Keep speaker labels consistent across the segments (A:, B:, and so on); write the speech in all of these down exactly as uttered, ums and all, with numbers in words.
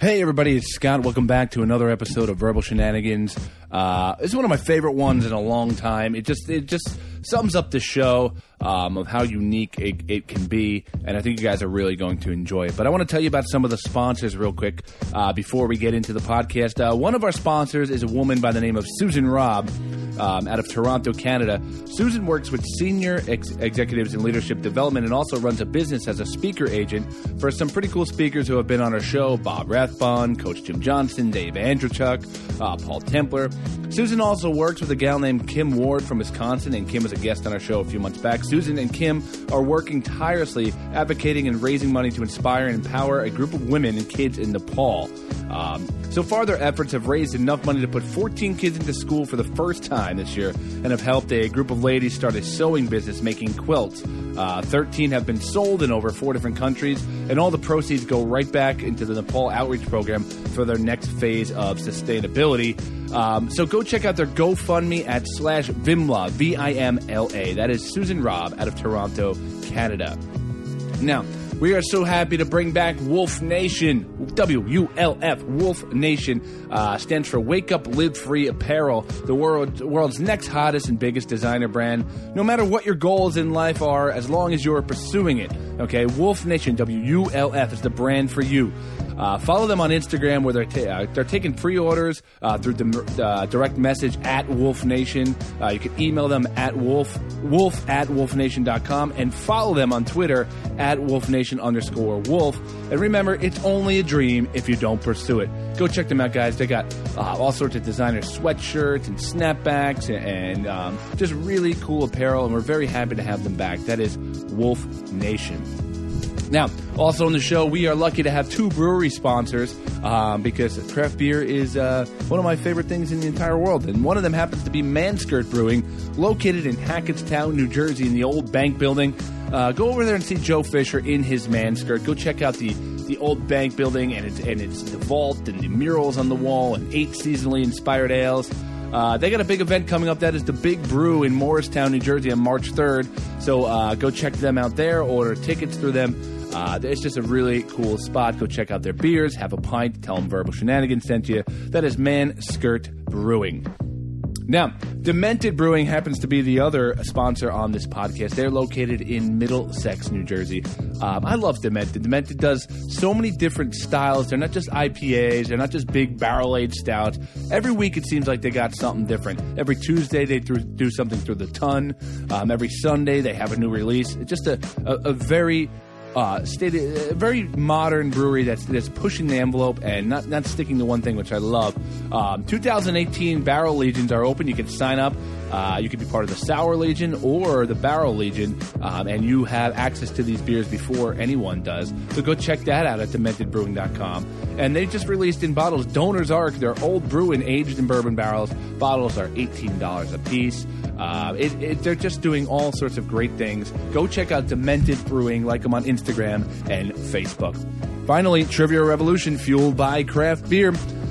A: Hey everybody, it's Scott. Welcome back to another episode of Verbal Shenanigans. Uh, it's one of my favorite ones in a long time. It just it just sums up the show um, of how unique it, it can be, and I think you guys are really going to enjoy it. But I want to tell you about some of the sponsors real quick uh, before we get into the podcast. Uh, one of our sponsors is a woman by the name of Susan Robb um, out of Toronto, Canada. Susan works with senior ex- executives in leadership development and also runs a business as a speaker agent for some pretty cool speakers who have been on our show: Bob Rathbun, Coach Jim Johnson, Dave Andrewchuk, uh, Paul Templer. Susan also works with a gal named Kim Ward from Wisconsin, and Kim was a guest on our show a few months back. Susan and Kim are working tirelessly, advocating and raising money to inspire and empower a group of women and kids in Nepal. Um, so far, their efforts have raised enough money to put fourteen kids into school for the first time this year and have helped a group of ladies start a sewing business making quilts. Uh, thirteen have been sold in over four different countries, and all the proceeds go right back into the Nepal Outreach Program for their next phase of sustainability. Um, so go check out their GoFundMe at slash Vimla, V I M L A. That is Susan Robb out of Toronto, Canada. Now, we are so happy to bring back Wolf Nation. W U L F, Wolf Nation, uh, stands for Wake Up, Live Free Apparel, the world, world's next hottest and biggest designer brand. No matter what your goals in life are, as long as you're pursuing it, okay? Wolf Nation, W U L F, is the brand for you. Uh, follow them on Instagram, where they're ta- uh, they're taking pre-orders uh, through the uh, direct message at Wolf Nation. Uh, you can email them at wolf wolf at wolfnation dot com and follow them on Twitter at wolfnation underscore wolf. And remember, it's only a dream if you don't pursue it. Go check them out, guys. They got uh, all sorts of designer sweatshirts and snapbacks and, and um, just really cool apparel, and we're very happy to have them back. That is Wolf Nation. Now, also on the show, we are lucky to have two brewery sponsors um, because craft beer is uh, one of my favorite things in the entire world. And one of them happens to be Manskirt Brewing, located in Hackettstown, New Jersey, in the old bank building. Uh, go over there and see Joe Fisher in his Manskirt. Go check out the, the old bank building, and it's, and it's the vault and the murals on the wall and eight seasonally inspired ales. Uh, they got a big event coming up. That is the Big Brew in Morristown, New Jersey on March third. So uh, go check them out there. Order tickets through them. Uh, it's just a really cool spot. Go check out their beers. Have a pint. Tell them Verbal Shenanigans sent you. That is Manskirt Brewing. Now, Demented Brewing happens to be the other sponsor on this podcast. They're located in Middlesex, New Jersey. Um, I love Demented. Demented does so many different styles. They're not just I P As. They're not just big barrel-aged stouts. Every week it seems like they got something different. Every Tuesday they th- do something through the ton. Um, every Sunday they have a new release. It's just a, a, a very... Uh, stated, a very modern brewery that's that's pushing the envelope and not, not sticking to one thing, which I love. Um, twenty eighteen Barrel Legions are open. You can sign up. Uh, you can be part of the Sour Legion or the Barrel Legion, um, and you have access to these beers before anyone does. So go check that out at demented brewing dot com. And they just released in bottles Donor's Ark, their old brew and aged in bourbon barrels. Bottles are eighteen dollars a piece. Uh, it, it, they're just doing all sorts of great things. Go check out Demented Brewing, like them on Instagram and Facebook. Finally, Trivia Revolution, fueled by craft beer.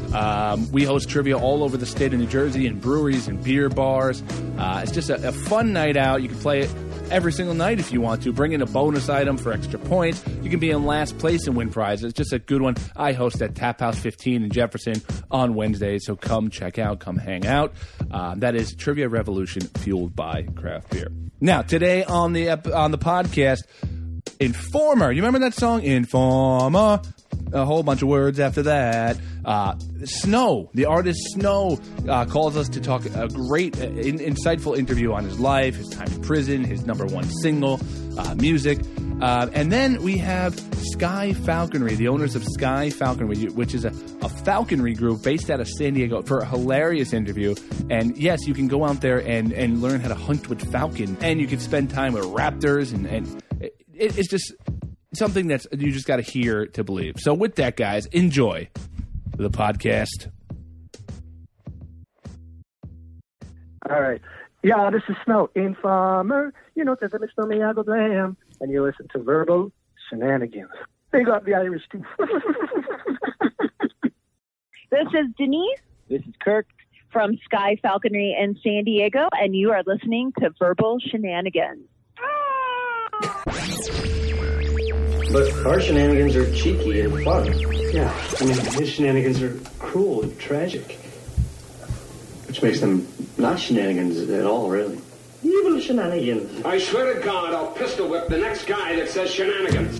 A: Um, we host trivia all over the state of New Jersey in breweries and beer bars. Uh, it's just a, a fun night out. You can play it every single night if you want to. Bring in a bonus item for extra points. You can be in last place and win prizes. It's just a good one. I host at Tap House fifteen in Jefferson on Wednesdays, so come check out, come hang out. Uh, that is Trivia Revolution, fueled by craft beer. Now, today on the ep- on the podcast, Informer. You remember that song, Informer? A whole bunch of words after that. Uh, Snow, the artist Snow, uh, calls us to talk a great, uh, in, insightful interview on his life, his time in prison, his number one single, uh, music. Uh, and then we have Sky Falconry, the owners of Sky Falconry, which is a, a falconry group based out of San Diego, for a hilarious interview. And yes, you can go out there and, and learn how to hunt with falcon, and you can spend time with raptors, and, and it, it's just something that's you just got to hear to believe. So with that, guys, enjoy the podcast.
B: All right. Yeah, this is Snow, Informer. You know, there's a Mister Me, I go blam. And you listen to Verbal Shenanigans. They got the Irish, too.
C: This is Denise.
D: This is Kirk.
C: From Sky Falconry in San Diego, and you are listening to Verbal Shenanigans.
D: But our shenanigans are cheeky and fun.
E: Yeah, I mean, his shenanigans are cruel and tragic. Which makes them not shenanigans at all, really.
D: Evil shenanigans.
F: I swear to God, I'll pistol whip the next guy that says shenanigans.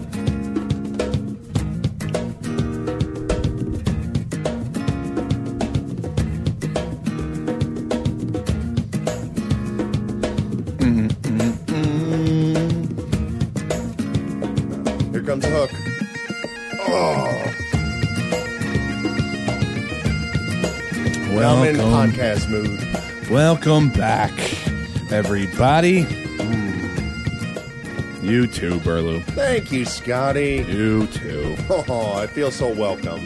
G: Here comes the hook. Oh. Well, I'm in podcast mood.
A: Welcome back, everybody. You too, Burlew.
G: Thank you, Scotty.
A: You too.
G: Oh, I feel so welcome.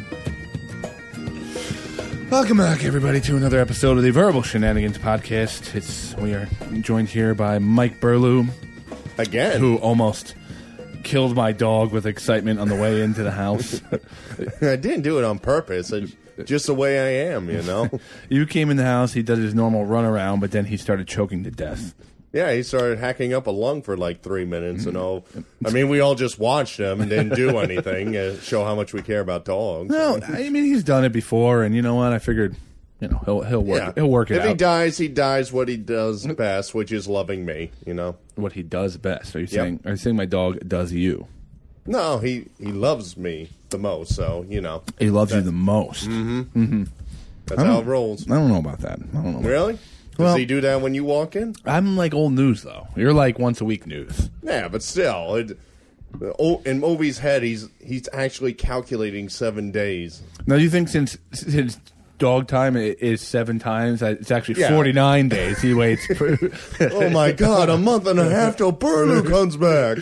A: Welcome back, everybody, to another episode of the Verbal Shenanigans podcast. It's we are joined here by Mike Burlew,
G: Again.
A: who almost killed my dog with excitement on the way into the house.
G: I didn't do it on purpose. I, just the way I am, you know?
A: You came in the house, he did his normal run around, but then he started choking to death.
G: Yeah, he started hacking up a lung for like three minutes and all. I mean, we all just watched him and didn't do anything to show how much we care about dogs.
A: No, I mean, he's done it before, and you know what? I figured, you know, he'll he'll work
G: Yeah.
A: he'll work it
G: if
A: out.
G: If he dies, he dies what he does best, which is loving me, you know?
A: What he does best. Are you
G: Yep.
A: saying? Are you saying my dog does you?
G: No, he, he loves me the most, so, you know.
A: He loves you the most.
G: Mm-hmm.
A: Mm-hmm.
G: That's how it rolls.
A: I don't know about that. I don't know. About
G: Really? Does
A: Well-
G: he do that when you walk in?
A: I'm like old news though. You're like once a week news.
G: Yeah, but still, it, oh, in Ovi's head, he's he's actually calculating seven days.
A: Now, do you think since since dog time i- is seven times, that it's actually
G: Yeah.
A: forty-nine days he waits?
G: Oh my God, a month and a half till Burlew comes back.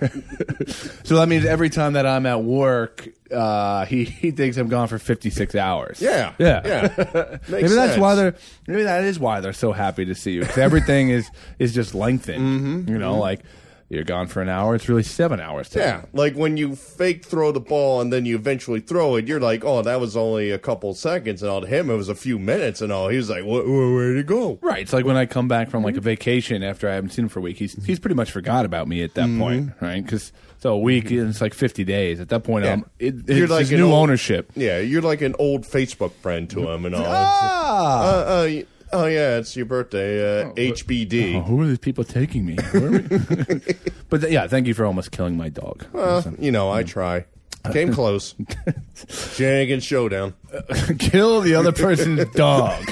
A: So that means every time that I'm at work, uh, he he thinks I'm gone for fifty-six hours.
G: Yeah,
A: yeah,
G: yeah.
A: maybe
G: Makes
A: that's
G: sense.
A: why they're maybe that is why they're so happy to see you, because everything is is just lengthened.
G: Mm-hmm.
A: You know, like you're gone for an hour, it's really seven hours. To
G: Yeah, like when you fake throw the ball and then you eventually throw it, you're like, oh, that was only a couple seconds, and all to him it was a few minutes, and all he was like, where, where to go?
A: Right. It's like when I come back from like a vacation after I haven't seen him for a week. He's he's pretty much forgot about me at that
G: Mm-hmm.
A: point, right? Because so a week and it's like fifty days. At that point,
G: Yeah.
A: um, it,
G: You're
A: it's
G: like
A: his
G: an
A: new
G: old-
A: ownership.
G: Yeah, you're like an old Facebook friend to him and all.
A: Ah!
G: Uh, uh, y- oh yeah, it's your birthday, uh, H B D.
A: Oh, who are these people taking me? Where are we? But th- yeah, thank you for almost killing my dog.
G: Well, you know, I try. Came close. Shenanigan showdown.
A: Kill the other person's dog.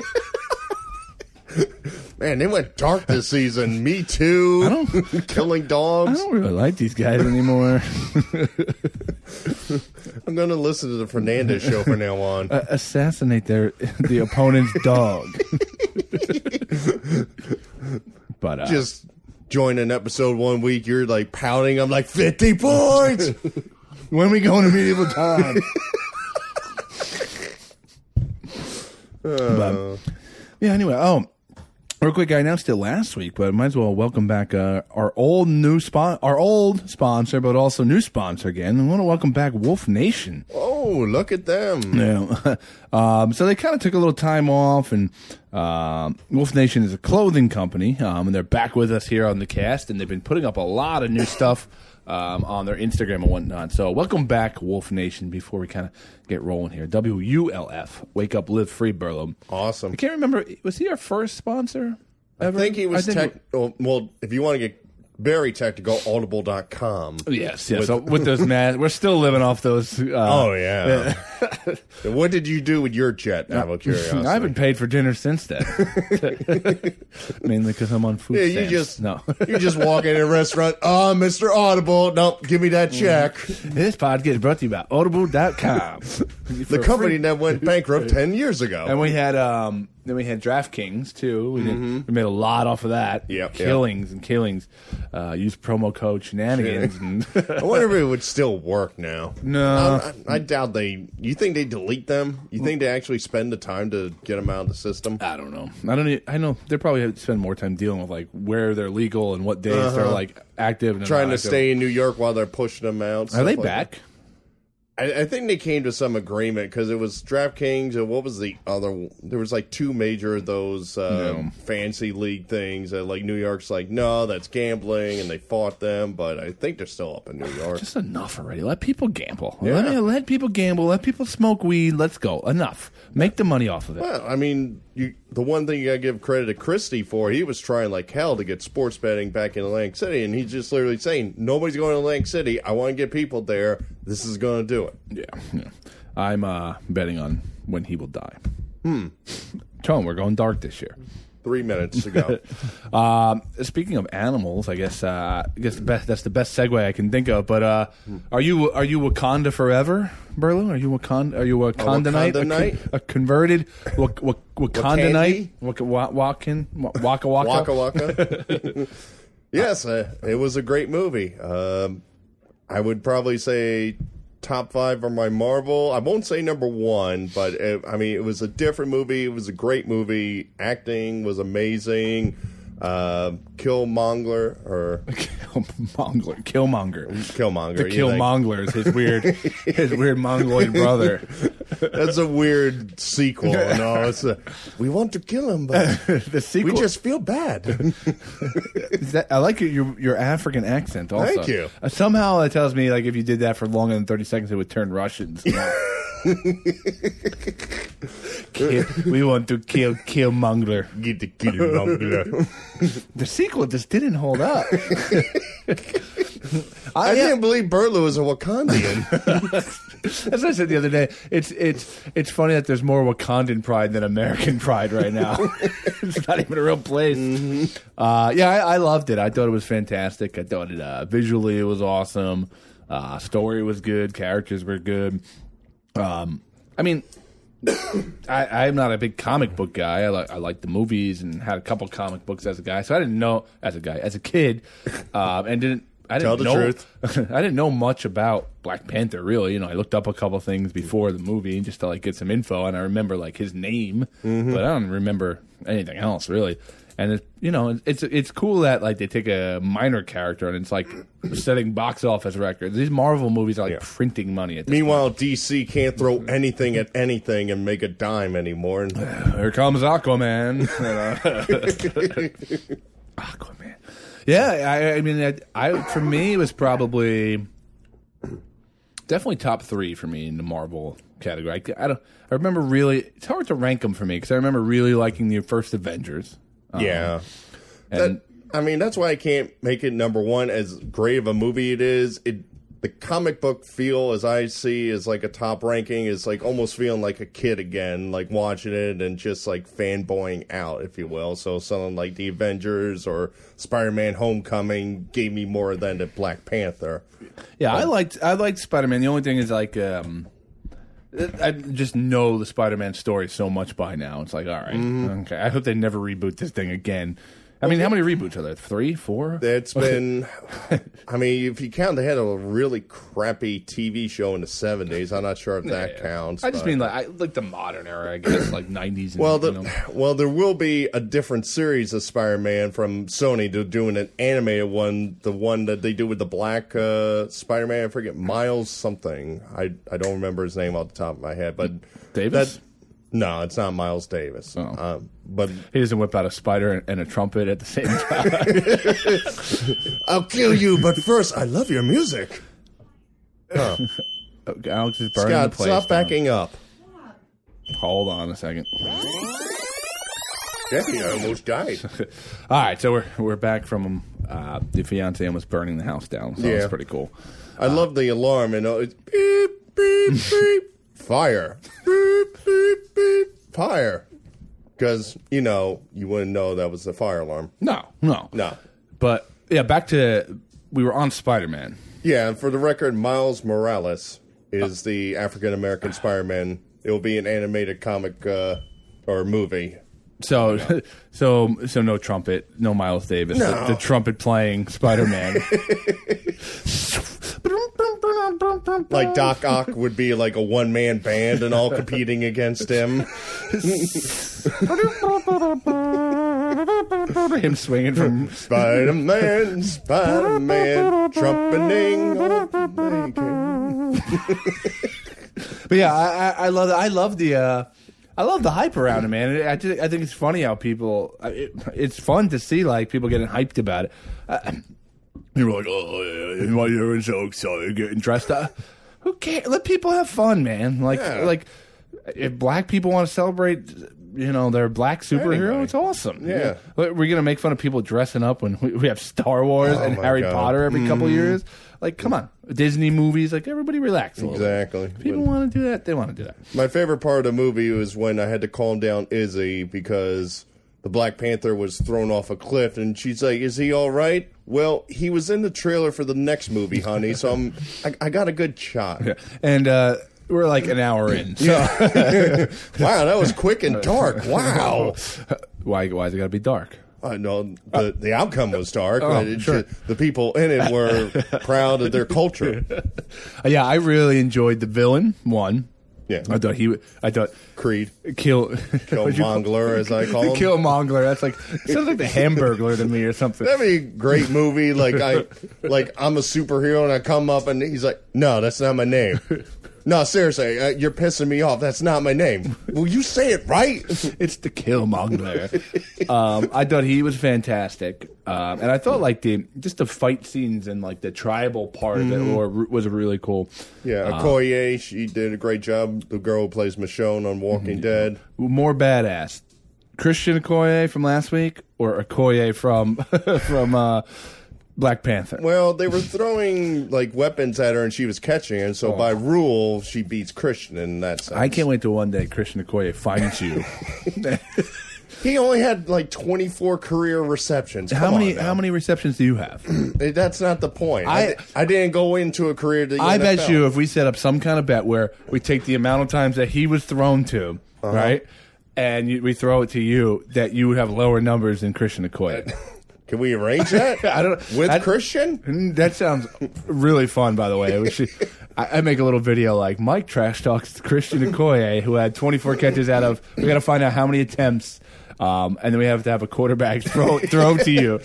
G: Man, they went dark this season. Me too.
A: I don't-
G: Killing
A: I
G: dogs.
A: don't really like these guys anymore.
G: I'm going to listen to the Fernandez show from now on.
A: Uh, assassinate their the opponent's dog. But uh,
G: Just join an episode one week. You're like pouting. I'm like fifty points.
A: when we go into medieval time. But, yeah. Anyway, oh, real quick, I announced it last week, but might as well welcome back uh, our old new spon- our old sponsor, but also new sponsor again. I want to welcome back Wolf Nation.
G: Oh, look at them.
A: Yeah. um, so they kind of took a little time off, and um, Wolf Nation is a clothing company, um, and they're back with us here on the cast, and they've been putting up a lot of new stuff um, on their Instagram and whatnot. So welcome back, Wolf Nation, before we kind of get rolling here. W U L F, Wake Up, Live Free, Burlew.
G: Awesome.
A: I can't remember, was he our first sponsor ever?
G: I think he was
A: I think
G: tech. Well, well, if you want to get very technical, audible dot com.
A: Yes, yes.
G: With-
A: so with those masks, we're still living off those. Uh,
G: Oh, yeah. What did you do with your jet, out of curiosity?
A: I haven't paid for dinner since then. Mainly because I'm on food
G: Yeah, you
A: stamps.
G: just
A: no.
G: you just walk in a restaurant. Oh, Mister Audible. Nope, give me that check.
A: This podcast is brought to you by audible dot com.
G: The company that went bankrupt ten years ago.
A: And we had um then we had DraftKings too. We, did, we made a lot off of that.
G: Yep, yep.
A: Killings and killings. Uh, use promo code shenanigans. And
G: I wonder if it would still work now.
A: No.
G: I, I doubt they. You think they delete them? You think they actually spend the time to get them out of the system?
A: I don't know. I don't. e- I know they probably have to spend more time dealing with like where they're legal and what days they're like active and
G: Uh-huh. Trying
A: not
G: to
A: active.
G: stay in New York while they're pushing them out.
A: Are
G: stuff
A: they
G: like
A: back?
G: that. I, I think they came to some agreement because it was DraftKings and what was the other? There was like two major of those uh,
A: No.
G: fancy league things that like New York's like, no, that's gambling, and they fought them. But I think they're still up in New York.
A: Just enough already. Let people gamble.
G: Yeah.
A: Let, me, let people gamble. Let people smoke weed. Let's go. Enough. Make the money off of it.
G: Well, I mean, you, the one thing you got to give credit to Christie for, he was trying like hell to get sports betting back in Atlantic City, and he's just literally saying, nobody's going to Atlantic City. I want to get people there. This is going to do it.
A: Yeah, yeah. I'm uh, betting on when he will die. Hmm. Tone, we're going dark this year.
G: Three minutes to go.
A: Um, speaking of animals, I guess uh, I guess the best, that's the best segue I can think of. But uh, are you are you Wakanda forever, Burlew? Are you Wakanda? Are you a Wakandanite?
G: Wakanda
A: A,
G: Knight?
A: con- a converted Wak- Wak- Wakandanite?
G: Wakandi?
A: Waka wa- Wakan wa- Waka Waka.
G: Waka Waka. Yes, uh, it was a great movie. Um, I would probably say top five are my Marvel. I won't say number one, but it, I mean, it was a different movie. It was a great movie. Acting was amazing. Uh, Killmonger or
A: Killmonger. Killmonger.
G: Killmonger.
A: The
G: you think?
A: Killmonger is his weird, his weird mongoloid brother.
G: That's a weird sequel. No, it's a, we want to kill him, but
A: The sequel.
G: we just feel bad.
A: Is that, I like your, your your African accent. Also,
G: Thank you.
A: Uh, somehow it tells me like if you did that for longer than thirty seconds, it would turn Russians. Kill, we want to kill Killmonger.
G: Get the Killmonger.
A: The sequel just didn't hold up.
G: I
A: yeah.
G: can't believe Burlew is a Wakandian.
A: As I said the other day, it's it's it's funny that there's more Wakandan pride than American pride right now. It's not even a real place.
G: Mm-hmm.
A: Uh, yeah, I, I loved it. I thought it was fantastic. I thought it uh, visually it was awesome. Uh, story was good. Characters were good. Um, I mean, I, I'm not a big comic book guy. I like I like the movies and had a couple comic books as a guy. So I didn't know as a guy as a kid, um, and didn't. I didn't
G: Tell the
A: know,
G: truth.
A: I didn't know much about Black Panther, really. You know, I looked up a couple things before the movie just to like get some info, and I remember like his name,
G: Mm-hmm.
A: but I don't remember anything else really. And it, you know, it's it's cool that like they take a minor character and it's like setting box office records. These Marvel movies are like
G: Yeah.
A: printing money. At this
G: Meanwhile, D C can't throw anything at anything and make a dime anymore. And
A: point. Here comes Aquaman. Aquaman. Yeah, I, I mean, I, I for me it was probably definitely top three for me in the Marvel category. I, I don't. I remember really. It's hard to rank them for me because I remember really liking the first Avengers. Um,
G: yeah.
A: and
G: That, I mean, that's why I can't make it number one. As great of a movie it is, it the comic book feel, as I see, is like a top ranking, is like almost feeling like a kid again, like watching it and just like fanboying out, if you will. So something like the Avengers or Spider-Man Homecoming gave me more than the Black Panther.
A: yeah, I liked I liked Spider-Man. The only thing is like. Um, I just know the Spider-Man story so much by now. It's like, all right, okay. I hope they never reboot this thing again. I mean, how many reboots are there? Three, four?
G: It's been, I mean, if you count, they had a really crappy T V show in the seventies. I'm not sure if that
A: Yeah.
G: counts.
A: I just
G: but-
A: mean like I, like the modern era, I guess, like nineties. And,
G: Well, the,
A: you know.
G: well, there will be a different series of Spider-Man from Sony. They're doing an animated one, the one that they do with the black uh, Spider-Man. I forget Miles something. I I don't remember his name off the top of my head, but
A: Davis?
G: that- no, it's not Miles Davis.
A: Oh.
G: Um, but
A: He doesn't whip out a spider and a trumpet at the same time.
G: I'll kill you, but first, I love your music. Huh.
A: Okay, Alex is burning
G: Scott,
A: the place
G: stop
A: down.
G: backing up.
A: Hold on a second.
G: Jackie almost died.
A: All right, so we're we're back from uh, the fiance almost burning the house down. So
G: Yeah.
A: that's pretty cool.
G: I love the alarm, and it's beep, beep, beep, fire. Beep, beep, beep, fire. Because, you know, you wouldn't know that was the fire alarm.
A: No, no,
G: No.
A: But yeah, back to we were on Spider-Man.
G: Yeah, and for the record, Miles Morales is the African-American Spider-Man. It will be an animated comic uh, or movie.
A: So, so, so no trumpet, no Miles Davis.
G: No.
A: The, the trumpet playing Spider-Man.
G: Like Doc Ock would be like a one-man band and all competing against him.
A: Him swinging from.
G: Spider-Man, Spider-Man, trumpeting. all the way.
A: But yeah, I, I, I love I love the uh, I love the hype around it, man. I just, I think it's funny how people. It, it's fun to see like people getting hyped about it. Uh, you're like, oh, yeah, why you're so excited, getting dressed up. Who cares? Let people have fun, man. Like,
G: Yeah.
A: like if black people want to celebrate, you know, their black superhero,
G: Anyway.
A: it's awesome.
G: Yeah.
A: We're gonna make fun of people dressing up when we, we have Star Wars
G: Oh,
A: and
G: my
A: Harry
G: God.
A: Potter every couple
G: Mhm.
A: years. Like, come on, Disney movies. Like, everybody relax a little bit.
G: Exactly.
A: People want to do that. They want to do that.
G: My favorite part of the movie was when I had to calm down Izzy because the Black Panther was thrown off a cliff, and she's like, "Is he all right?" Well, he was in the trailer for the next movie, honey. So I'm, I, I got a good shot.
A: Yeah. And uh, we're like an hour in. So.
G: Wow, that was quick and dark. Wow.
A: Why? Why is it got to be dark?
G: I know the the outcome was dark.
A: Oh,
G: but it
A: sure.
G: just- the people in it were proud of their culture.
A: Uh, yeah, I really enjoyed the villain one.
G: Yeah,
A: I thought he. I thought
G: Creed.
A: Kill
G: Killmonger, as I call him.
A: Killmonger. That's like sounds like the Hamburglar to me or something.
G: That'd be a great movie. Like I, like I'm a superhero, and I come up, and he's like, "No, that's not my name." No, seriously, uh, you're pissing me off. That's not my name. Will you say it right?
A: It's the Killmonger. um, I thought he was fantastic, um, and I thought like the just the fight scenes and like the tribal part of it were, was really cool.
G: Yeah,
A: Um,
G: Okoye, she did a great job. The girl who plays Michonne on Walking Dead.
A: More badass, Christian Okoye from last week or Okoye from from uh, Black Panther.
G: Well, they were throwing like weapons at her, and she was catching, and so by rule, she beats Christian in that sense.
A: I can't wait till one day Christian Okoye finds you.
G: He only had like twenty-four career receptions.
A: How
G: Come
A: many
G: on now.
A: how many receptions do you have?
G: That's not the point. I,
A: I-
G: di- I didn't go into a career. To the
A: I
G: N F L.
A: bet you if we set up some kind of bet where we take the amount of times that he was thrown to,
G: Uh-huh.
A: right, and you, we throw it to you, that you would have lower numbers than Christian Okoye.
G: Can we arrange that?
A: I don't
G: With
A: that-
G: Christian?
A: That sounds really fun, by the way. We should. I, I make a little video like Mike trash talks Christian Okoye, who had twenty-four catches out of. We got to find out how many attempts, um, and then we have to have a quarterback throw throw to you.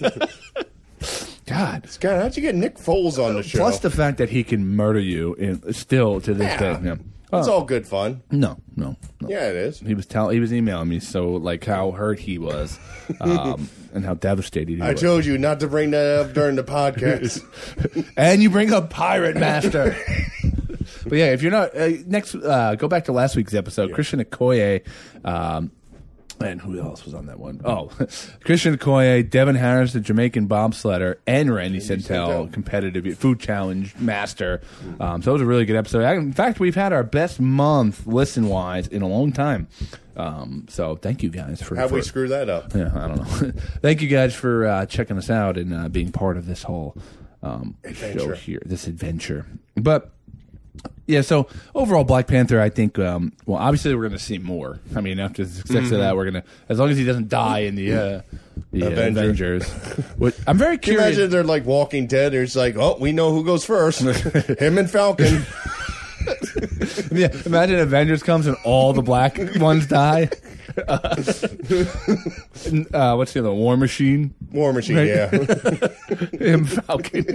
A: God.
G: God, how'd you get Nick Foles on the show?
A: Plus the fact that he can murder you in, still to this
G: Yeah.
A: day. Yeah.
G: It's
A: Oh,
G: all good fun.
A: no, no, no.
G: Yeah, it is.
A: He was telling. He was emailing me so like how hurt he was, um, and how devastated he
G: I
A: was.
G: told you not to bring that up during the podcast.
A: And you bring up Pirate Master. But yeah, if you're not uh, next, uh, go back to last week's episode. Christian Okoye, um, and who else was on that one? Oh, Christian Okoye, Devin Harris, the Jamaican bobsledder, and Randy Santel,
G: Santel.
A: competitive food challenge master. Um, so it was a really good episode. In fact, we've had our best month listen wise in a long time. Um, so thank you guys for.
G: How'd we
A: for-
G: screw that up?
A: Yeah, I don't know. Thank you guys for uh, checking us out and uh, being part of this whole um, show
G: Adventure.
A: here, this adventure. But yeah, so overall, Black Panther, I think. Um, well, obviously, we're going to see more. I mean, after the success
G: Mm-hmm.
A: of that, we're going to, as long as he doesn't die in the uh, the
G: Avenger.
A: Avengers. Which, I'm very
G: Can you
A: curious.
G: imagine they're like Walking Dead? It's like, oh, we know who goes first. Him and Falcon.
A: Yeah, imagine Avengers comes and all the black ones die. Uh, uh, what's the other? War Machine.
G: War Machine,
A: Right.
G: yeah.
A: Him, Falcon.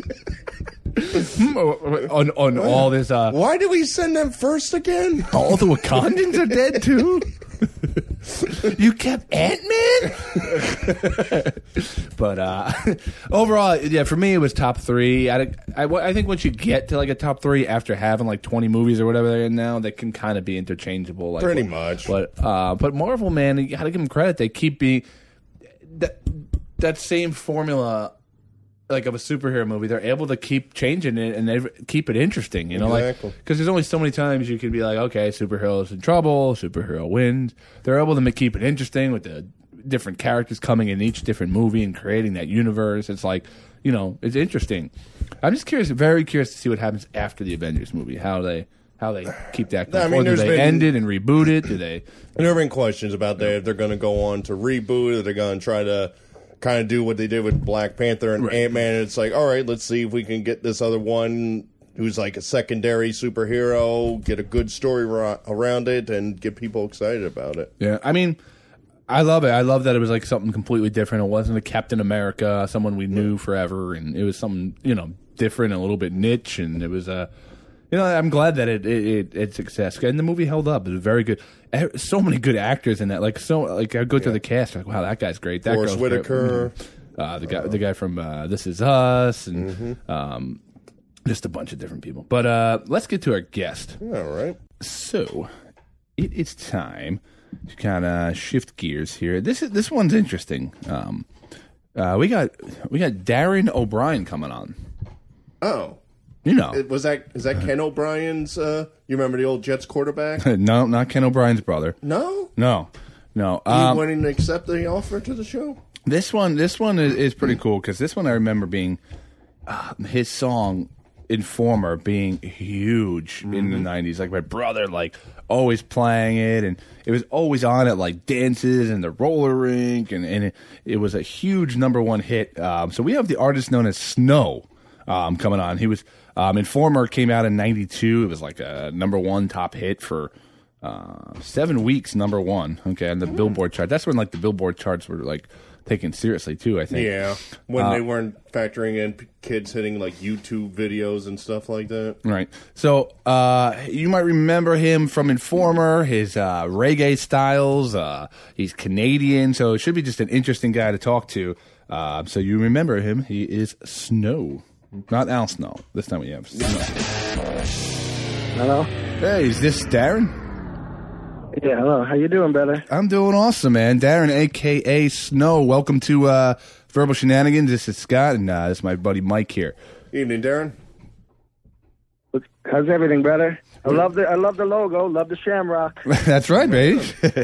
A: on on all this, uh,
G: Why do we send them first again?
A: all the Wakandans are dead too. You kept Ant-Man? But uh, overall, yeah, for me it was top three. I, I, I think once you get to like a top three after having like twenty movies or whatever they're in now, they can kind of be interchangeable. Like,
G: Pretty
A: but-
G: much.
A: But uh, but Marvel, man, you got to give them credit. They keep being that that same formula. Like of a superhero movie, they're able to keep changing it and they keep it interesting, you know,
G: Exactly.
A: like because there's only so many times you can be like, okay, superhero's in trouble, superhero wins. They're able to make, keep it interesting with the different characters coming in each different movie and creating that universe. It's like, you know, it's interesting. I'm just curious, very curious to see what happens after the Avengers movie, how they how they keep that going.
G: I mean,
A: or do
G: there's
A: they
G: been-
A: end it and reboot it? Do they?
G: There have been questions about that. If they're going to go on to reboot, or they're going to try to kind of do what they did with Black Panther and
A: Right.
G: Ant-Man. It's like, all right, let's see if we can get this other one who's like a secondary superhero, get a good story ra- around it, and get people excited about it.
A: Yeah, I mean, I love it. I love that it was like something completely different. It wasn't a Captain America, someone we knew forever, and it was something, you know, different, and a little bit niche, and it was a, You know, I'm glad that it it, it it's success, and the movie held up. It was very good. So many good actors in that. Like so, like I go through
G: Yeah.
A: the cast, like wow, that guy's great. That
G: Forrest
A: girl's great.
G: Whitaker.
A: Uh, the guy, the guy from uh, This Is Us, and
G: Mm-hmm.
A: um, just a bunch of different people. But uh, let's get to our guest.
G: All right.
A: So it is time to kind of shift gears here. This is this one's interesting. Um, uh, we got we got Darren O'Brien coming on.
G: Oh.
A: You know,
G: It, was that is that Ken O'Brien's? Uh, you remember the old Jets quarterback?
A: no, not Ken O'Brien's brother.
G: No,
A: No, no.
G: he
A: Um,
G: wouldn't accept the offer to the show.
A: This one, this one is, is pretty cool because this one I remember being uh, his song "Informer" being huge in the nineties. Like my brother, like always playing it, and it was always on at like dances and the roller rink, and, and it, it was a huge number one hit. Um, so we have the artist known as Snow um, coming on. He was um, "Informer" came out in ninety-two. It was like a number one top hit for. Uh, seven weeks, number one. Okay, on the Billboard chart. That's when like the Billboard charts were like taken seriously too. I think.
G: Yeah, when
A: Uh,
G: they weren't factoring in p- kids hitting like YouTube videos and stuff like that.
A: Right. So uh, you might remember him from Informer, his uh, reggae styles. Uh, he's Canadian, so it should be just an interesting guy to talk to. Uh, so you remember him. He is Snow. Not Al Snow. This time we have Snow.
B: Hello?
A: Hey, is this Darren?
B: Yeah, hello. How you doing, brother?
A: I'm doing awesome, man. Darren, a k a. Snow. Welcome to uh, Verbal Shenanigans. This is Scott, and uh, this is my buddy Mike here.
G: Evening, Darren.
B: How's everything, brother? I love the I love the logo. Love the Shamrock.
A: That's right, baby.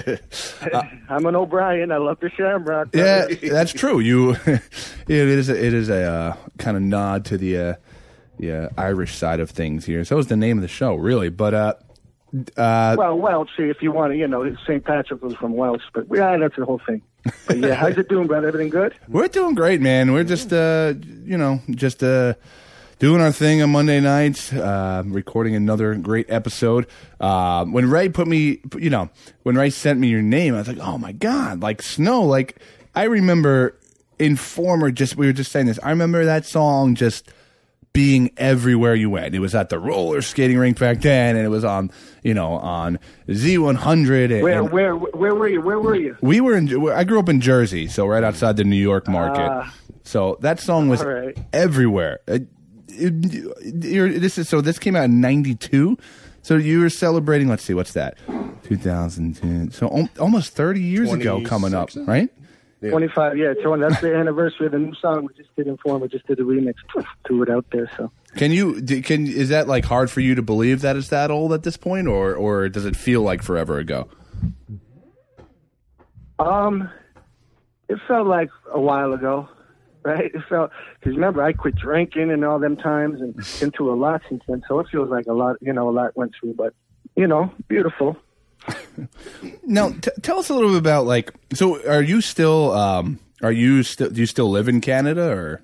B: I'm an O'Brien. I love the Shamrock.
A: Yeah,
B: brother.
A: that's true. You, it is a, it is a uh, kind of nod to the uh, the uh, Irish side of things here. So is the name of the show, really. But uh, uh,
B: Well, Welsh, if you want to, you know, Saint Patrick was from Welsh, but yeah, that's the whole thing. But yeah, how's it doing, brother? Everything good?
A: we're doing great, man. We're just uh, you know, just uh, doing our thing on Monday nights, uh, recording another great episode. Uh, when Ray put me, you know, when Ray sent me your name, I was like, oh my god, like Snow. Like I remember Informer. Just we were just saying this. I remember that song just being everywhere you went. It was at the roller skating rink back then, and it was on, you know, on Z one hundred. And,
B: Where
A: and
B: where where were you? Where were you?
A: we were in. I grew up in Jersey, so right outside the New York market.
B: Ah.
A: So that song was
B: All right.
A: everywhere. It- it- you're- this is so. This came out in ninety-two. So you were celebrating. Let's see, what's that? two thousand ten. So al- almost thirty years ago, coming up,
G: twenty-six,
A: right?
B: twenty-five, yeah. So that's the anniversary of the new song. We just did Inform. We just did a remix, threw it out there. So
A: Can you? d- Can is that like hard for you to believe that it's that old at this point, or or does it feel like forever ago?
B: Um, it felt like a while ago, right? It felt because remember I quit drinking and all them times and into a lot since then. So it feels like a lot, you know, a lot went through. But you know, beautiful.
A: Now, t- tell us a little bit about like. So, are you still? Um, are you still? Do you still live in Canada, or?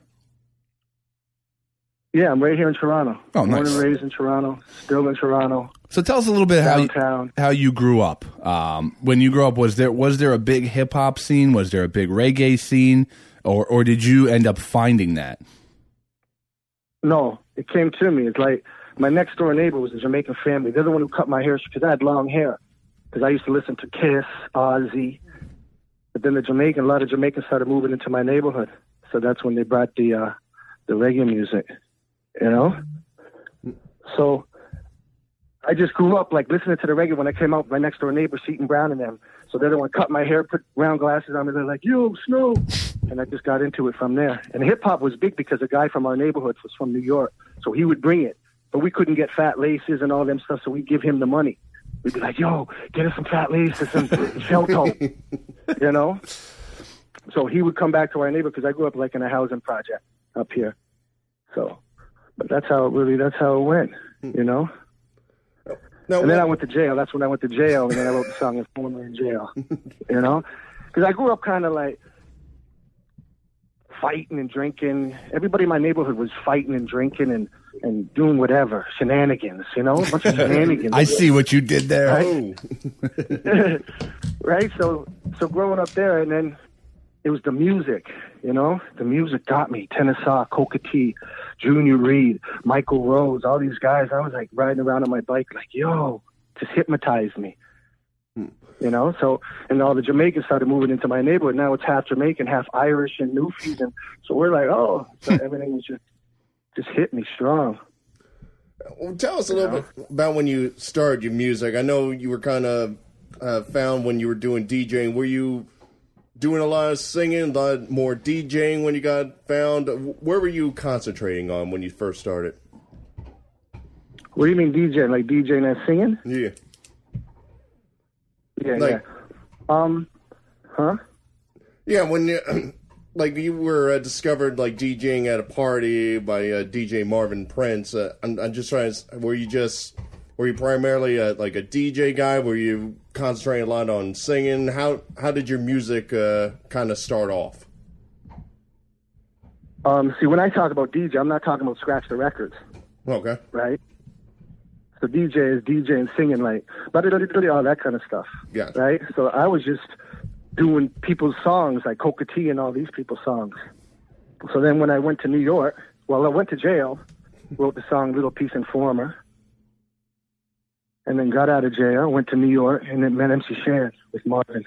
B: Yeah, I'm right here in Toronto.
A: Oh,
B: Born
A: nice.
B: and raised in Toronto. Still in Toronto.
A: So, tell us a little bit how you,
B: Downtown.
A: how you grew up. Um, when you grew up, was there was there a big hip hop scene? Was there a big reggae scene, or or did you end up finding that?
B: No, it came to me. It's like my next door neighbor was a Jamaican family. They're the one who cut my hair because I had long hair. Because I used to listen to Kiss, Ozzy. But then the Jamaican, a lot of Jamaicans started moving into my neighborhood. So that's when they brought the uh, the reggae music, you know? So I just grew up like listening to the reggae when I came out with my next door neighbor, Seaton Brown and them. So they're the one cut my hair, put round glasses on me. They're like, yo, Snow. And I just got into it from there. And hip hop was big because a guy from our neighborhood was from New York. So he would bring it. But we couldn't get fat laces and all them stuff. So we'd give him the money. We'd be like, yo, get us some fat laces, some shell toe, you know? So he would come back to our neighborhood because I grew up like in a housing project up here. So, but that's how it really, that's how it went, you know?
G: No,
B: And then I
G: what-
B: went to jail. That's when I went to jail, and then I wrote the song Informer in jail, you know? Because I grew up kind of like fighting and drinking. Everybody in my neighborhood was fighting and drinking and, and doing whatever, shenanigans, you know? A bunch of shenanigans.
A: I see what you did there.
G: Oh,
B: Right? So so growing up there, and then it was the music, you know? The music got me. Tennis Coca Tea, Junior Reed, Michael Rose, all these guys. I was like riding around on my bike like, yo, just hypnotized me. Hmm. You know, so, and all the Jamaicans started moving into my neighborhood. Now it's half Jamaican, half Irish and Newfies. And so we're like, oh, so everything was just, just hit me strong.
G: Well, tell us a little bit about when you started your music. I know you were kind of uh, found when you were doing DJing. Were you doing a lot of singing, a lot more DJing when you got found? Where were you concentrating on when you first started?
B: What do you mean DJing? Like DJing and singing?
G: Yeah.
B: Yeah,
G: like,
B: yeah. Um, huh?
G: Yeah, when you, like you were uh, discovered like DJing at a party by uh, D J Marvin Prince. Uh, I'm, I'm just trying to. Were you just were you primarily a, like a D J guy? Were you concentrating a lot on singing? How how did your music uh, kind of start off?
B: Um, see, when I talk about D J, I'm not talking about scratch the records.
G: Okay.
B: Right. So D J is DJing, singing, like, all that kind of stuff.
G: Yeah.
B: Right? So I was just doing people's songs, like Coca T and all these people's songs. So then when I went to New York, well, I went to jail, wrote the song Little Peace Informer, and then got out of jail, went to New York, and then met M C Shan with Marvin.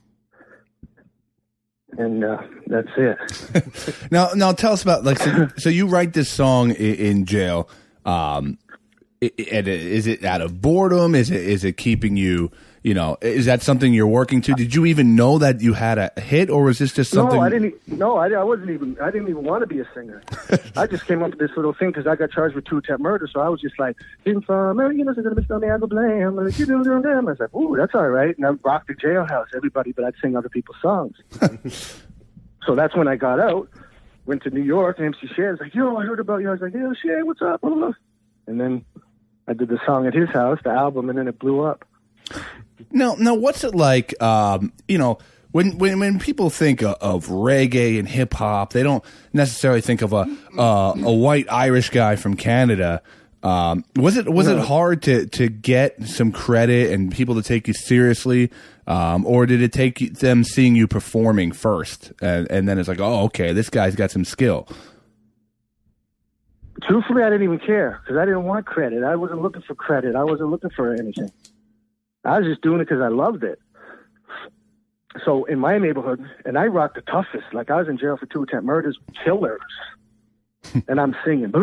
B: And uh, that's it.
A: now, now tell us about, like, so, so you write this song in, in jail. Um, it, is it out of boredom? Is it is it keeping you, you know, is that something you're working to? Did you even know that you had a hit, or was this just something?
B: No, I didn't. No, I, I wasn't even. I didn't even want to be a singer. I just came up with this little thing because I got charged with two attempt murder. So I was just like, "Informer, you know, going to be something I go blame." I was like, "Ooh, that's all right." And I rocked the jailhouse, everybody, but I'd sing other people's songs. So that's when I got out. Went to New York, and M C Shan's like, "Yo, I heard about you." I was like, "Yo, Shan, what's up?" And then I did the song at his house, the album, and then it blew up.
A: Now, now, what's it like? Um, you know, when when when people think of, of reggae and hip hop, they don't necessarily think of a uh, a white Irish guy from Canada. Um, was it was
B: no.
A: it hard to to get some credit and people to take you seriously, um, or did it take them seeing you performing first, and, and then it's like, oh, okay, this guy's got some skill?
B: Truthfully, I didn't even care because I didn't want credit. I wasn't looking for credit. I wasn't looking for anything. I was just doing it because I loved it. So in my neighborhood, and I rocked the toughest. Like I was in jail for two attempt murders, killers, and I'm singing.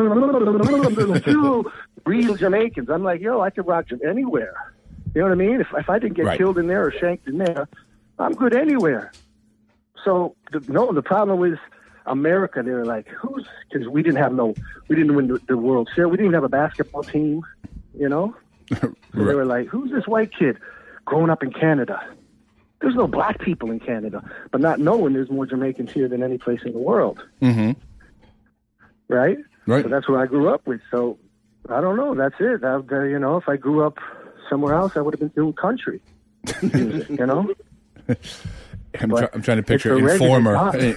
B: Real Jamaicans. I'm like, yo, I could rock anywhere. You know what I mean? If if I didn't get
A: right.
B: killed in there or shanked in there, I'm good anywhere. So the, no, the problem was America. They were like, who's? Because we didn't have no, we didn't win the, the World Series. We didn't even have a basketball team. You know. So right. They were like, who's this white kid growing up in Canada? There's no black people in Canada, but not knowing there's more Jamaicans here than any place in the world.
A: Mm-hmm.
B: Right?
A: Right.
B: So that's what I grew up with. So I don't know. That's it. I, uh, you know, if I grew up somewhere else, I would have been doing country music, you know?
A: I'm, try, I'm trying to picture Informer.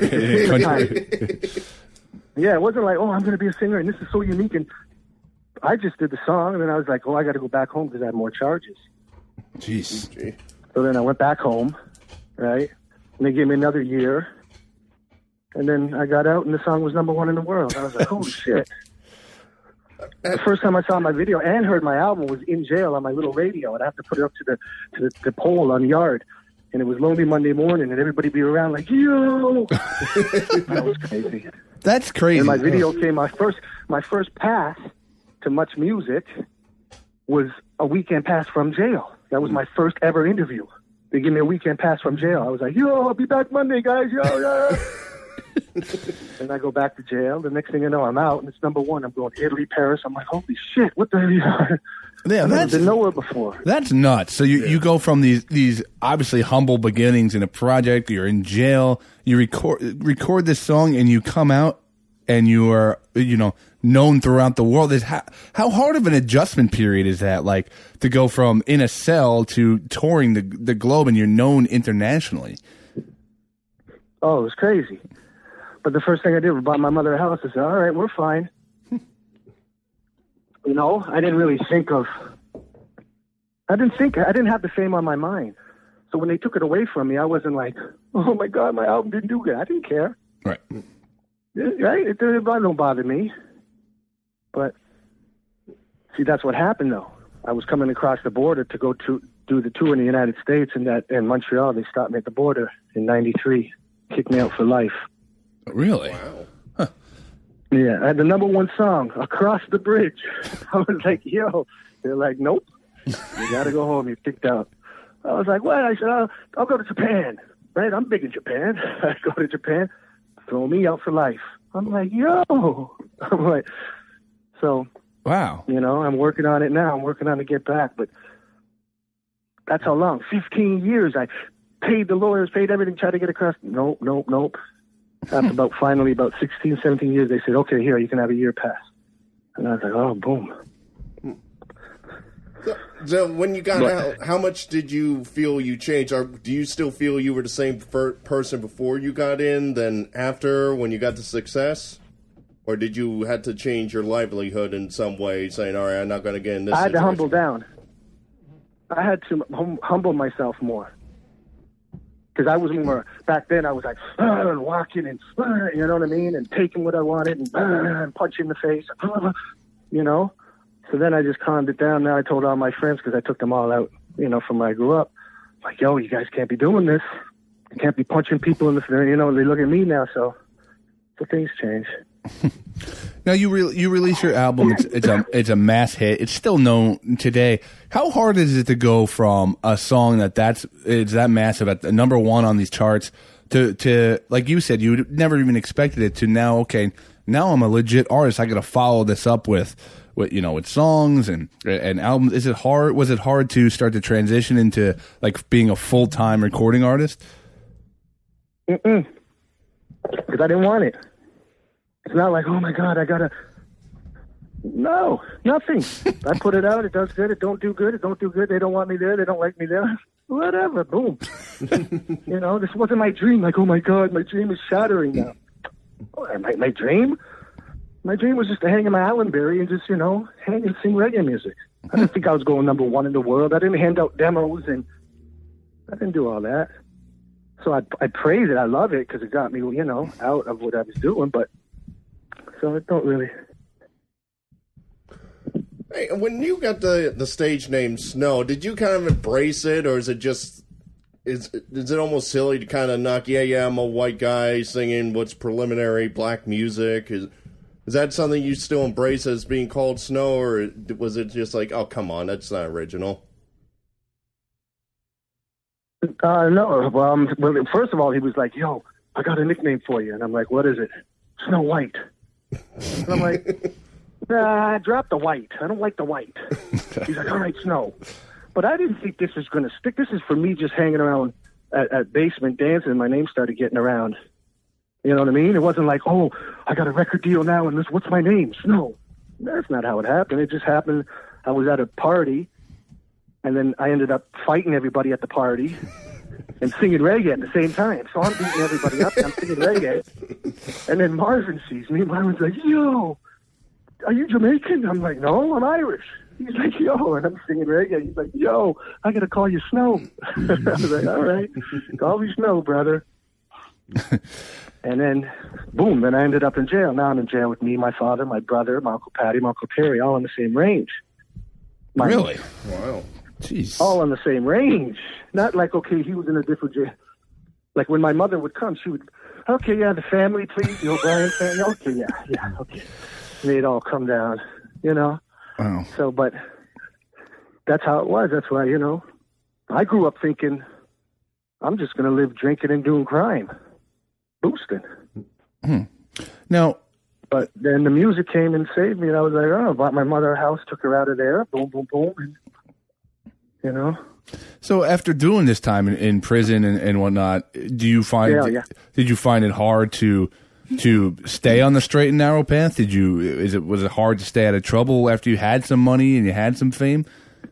B: Yeah, it wasn't like, oh, I'm going to be a singer and this is so unique. And I just did the song, and then I was like, oh, I got to go back home because I had more charges.
A: Jeez.
B: So then I went back home, right? And they gave me another year. And then I got out, and the song was number one in the world. I was like, holy shit. The first time I saw my video and heard my album was in jail on my little radio. I'd have to put it up to the to the, the pole on the yard. And it was Lonely Monday Morning, and everybody be around like, yo! That was crazy.
A: That's crazy.
B: And my video came, my first my first pass to Much Music was a weekend pass from jail. That was my first ever interview. They gave me a weekend pass from jail. I was like, yo, I'll be back Monday, guys. Yo, yo. And I go back to jail. The next thing I know, I'm out, and it's number one. I'm going to Italy, Paris. I'm like, holy shit, what the hell?
A: Yeah,
B: I've
A: that's
B: been nowhere before.
A: That's nuts. So you, yeah. you go from these these obviously humble beginnings in a project. You're in jail. You record record this song, and you come out, and you are you know known throughout the world. Is how, how hard of an adjustment period is that? Like to go from in a cell to touring the the globe, and you're known internationally.
B: Oh, it was crazy. But the first thing I did was buy my mother a house. I said, all right, we're fine. You know, I didn't really think of, I didn't think, I didn't have the fame on my mind. So when they took it away from me, I wasn't like, oh my God, my album didn't do good. I didn't care.
A: Right.
B: Right? It, it don't bother me. But see, that's what happened though. I was coming across the border to go to do the tour in the United States, and that in Montreal they stopped me at the border in ninety-three, kicked me out for life.
A: Really?
G: Wow.
A: Huh.
B: Yeah, I had the number one song, Across the Bridge. I was like, yo. They're like, nope, you got to go home. You're kicked out. I was like, what? I said, I'll, I'll go to Japan. Right? I'm big in Japan. I go to Japan, throw me out for life. I'm like, yo. I'm like, so,
A: Wow.
B: you know, I'm working on it now. I'm working on to get back. But that's how long. fifteen years. I paid the lawyers, paid everything, tried to get across. Nope, nope, nope. After about finally about sixteen, seventeen years, they said, okay, here, you can have a year pass. And I was like, oh, boom.
G: So, so when you got
B: But-
G: out, how much did you feel you changed? Or do you still feel you were the same per- person before you got in than after when you got the success? Or did you have to change your livelihood in some way, saying, all right, I'm not going to get in this
B: I had to
G: situation?
B: humble down. I had to hum- humble myself more. Because I was more, back then I was like, "Ah," and walking and, "Ah," you know what I mean? And taking what I wanted and, "Ah," and punching the face, "Ah," you know? So then I just calmed it down. Now I told all my friends, because I took them all out, you know, from where I grew up. Like, yo, you guys can't be doing this. You can't be punching people in the, you know, they look at me now, so, so things change.
A: Now you re- you release your album. It's, it's a it's a mass hit. It's still known today. How hard is it to go from a song that that's it's that massive at the number one on these charts to to like you said you never even expected it to now? Okay, now I'm a legit artist. I got to follow this up with with you know with songs and and albums. Is it hard? Was it hard to start to transition into like being a full time recording artist?
B: Mm-mm. Because I didn't want it. It's not like, oh my God, I gotta. No, nothing. I put it out. It does good. It don't do good. It don't do good. They don't want me there. They don't like me there. Whatever. Boom. You know, this wasn't my dream. Like, oh my God, my dream is shattering now. Oh, my, my dream? My dream was just to hang in my Allenberry and just, you know, hang and sing reggae music. I didn't think I was going number one in the world. I didn't hand out demos and I didn't do all that. So I, I praise it. I love it because it got me, you know, out of what I was doing. But so it don't really.
G: Hey, when you got the, the stage name Snow, did you kind of embrace it, or is it just is is it almost silly to kind of knock? Yeah, yeah, I'm a white guy singing what's preliminary black music. Is is that something you still embrace as being called Snow, or was it just like, oh, come on, that's not original?
B: Uh, no. Well, um, well, first of all, he was like, "Yo, I got a nickname for you," and I'm like, "What is it?" Snow White. And I'm like, nah, drop the white. I don't like the white. He's like, all right, Snow. But I didn't think this was going to stick. This is for me just hanging around at, at basement dancing, and my name started getting around. You know what I mean? It wasn't like, oh, I got a record deal now, and this, what's my name? Snow. That's not how it happened. It just happened. I was at a party, and then I ended up fighting everybody at the party and singing reggae at the same time. So I'm beating everybody up, and I'm singing reggae. And then Marvin sees me. Marvin's like, yo, are you Jamaican? I'm like, no, I'm Irish. He's like, yo, and I'm singing reggae. He's like, yo, I got to call you Snow. I was like, all right, call me Snow, brother. And then, boom, then I ended up in jail. Now I'm in jail with me, my father, my brother, my Uncle Patty, my Uncle Terry, all on the same range. My,
A: Really?
G: Wow.
A: Jeez.
B: all on the same range. Not like, okay, he was in a different jail. Like when my mother would come, she would, okay, yeah, the family, please, the O'Brien family. Okay, yeah, yeah, okay. And they'd all come down, you know?
A: Wow.
B: So, but that's how it was. That's why, you know, I grew up thinking, I'm just going to live drinking and doing crime, boosting.
A: Hmm. Now,
B: But then the music came and saved me, and I was like, oh, I bought my mother a house, took her out of there, boom, boom, boom, and, you know?
A: so after doing this time in, in prison and, and whatnot, do you find
B: Yeah, yeah.
A: did you find it hard to to stay on the straight and narrow path? Did you is it was it hard to stay out of trouble after you had some money and you had some fame?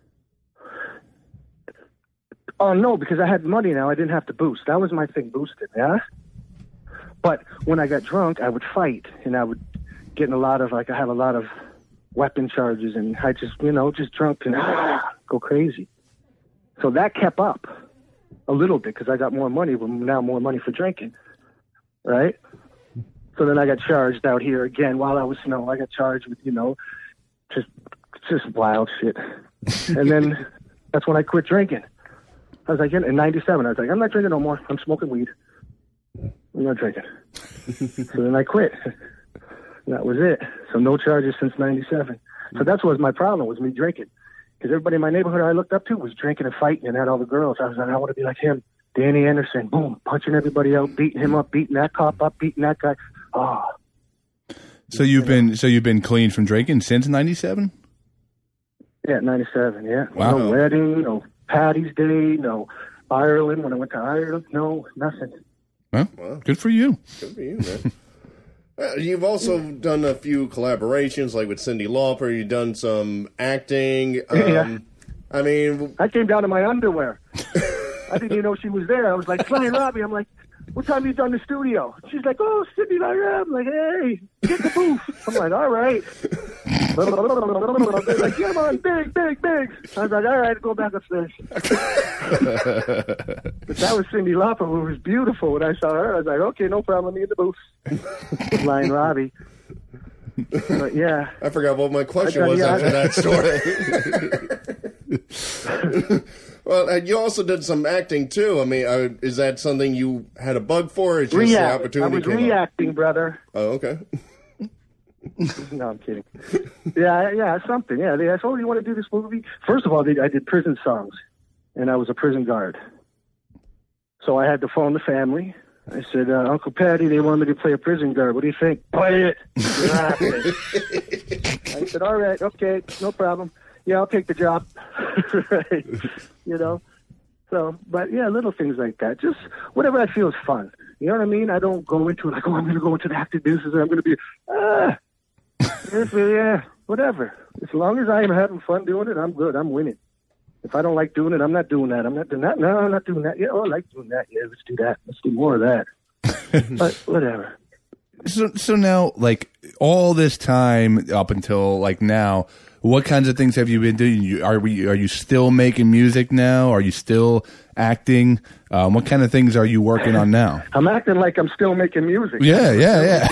B: Oh, no, because I had money now. I didn't have to boost. That was my thing, boosting, yeah? But when I got drunk, I would fight, and I would get in a lot of, like, I had a lot of weapon charges, and I just, you know, just drunk and ah, go crazy. So that kept up a little bit because I got more money, but now more money for drinking, right? So then I got charged out here again while I was snow. I got charged with, you know, just just wild shit. And then that's when I quit drinking. I was like, in ninety-seven, I was like, I'm not drinking no more. I'm smoking weed. I'm not drinking. So then I quit. That was it. So no charges since ninety-seven. So that's what was my problem, was me drinking. Because everybody in my neighborhood I looked up to was drinking and fighting and had all the girls. I was like, I want to be like him. Danny Anderson, boom, punching everybody out, beating him up, beating that cop up, beating that guy. Oh.
A: So you've been so you've been clean from drinking since ninety-seven?
B: Yeah, ninety-seven, yeah.
A: Wow.
B: No wedding, no Patty's Day, no Ireland when I went to Ireland, no, nothing.
A: Well, wow. Good for you.
G: Good for you, man. Uh, you've also done a few collaborations, like with Cyndi Lauper. You've done some acting. Um,
B: yeah.
G: I mean...
B: I came down in my underwear. I didn't even know she was there. I was like, Flying Robbie. I'm like, what time are you done the studio? She's like, oh, Cyndi Lauper. I'm like, hey, get the booth. I'm like, all right. They're like, come on, big, big, big. I was like, all right, go back upstairs. But that was Cyndi Lauper, who was beautiful. When I saw her, I was like, okay, no problem. Me in the booth. Flying Robbie. But yeah.
G: I forgot what my question was
B: yeah,
G: after
B: I,
G: that story. Well, uh, you also did some acting too. I mean, uh, is that something you had a bug for? Or just
B: React.
G: the opportunity
B: I was
G: came
B: reacting,
G: up?
B: brother.
G: Oh, okay.
B: No, I'm kidding. Yeah, yeah, something. Yeah, they asked, oh, you want to do this movie? First of all, they, I did prison songs, and I was a prison guard. So I had to phone the family. I said, uh, Uncle Patty, they want me to play a prison guard. What do you think? Play it. I said, all right, okay, no problem. Yeah, I'll take the job. Right. You know? So, but yeah, little things like that. Just whatever I feel is fun. You know what I mean? I don't go into it like, oh, I'm going to go into the acting business and I'm going to be, ah, yeah, whatever. As long as I am having fun doing it, I'm good. I'm winning. If I don't like doing it, I'm not doing that. I'm not doing that. No, I'm not doing that. Yeah, oh, I like doing that. Yeah, let's do that. Let's do more of that. But whatever.
A: So, so now, like, all this time up until, like, now, what kinds of things have you been doing? You, are we? Are you still making music now? Are you still acting? Um, what kind of things are you working on now?
B: I'm acting like I'm still making music.
A: Yeah, yeah,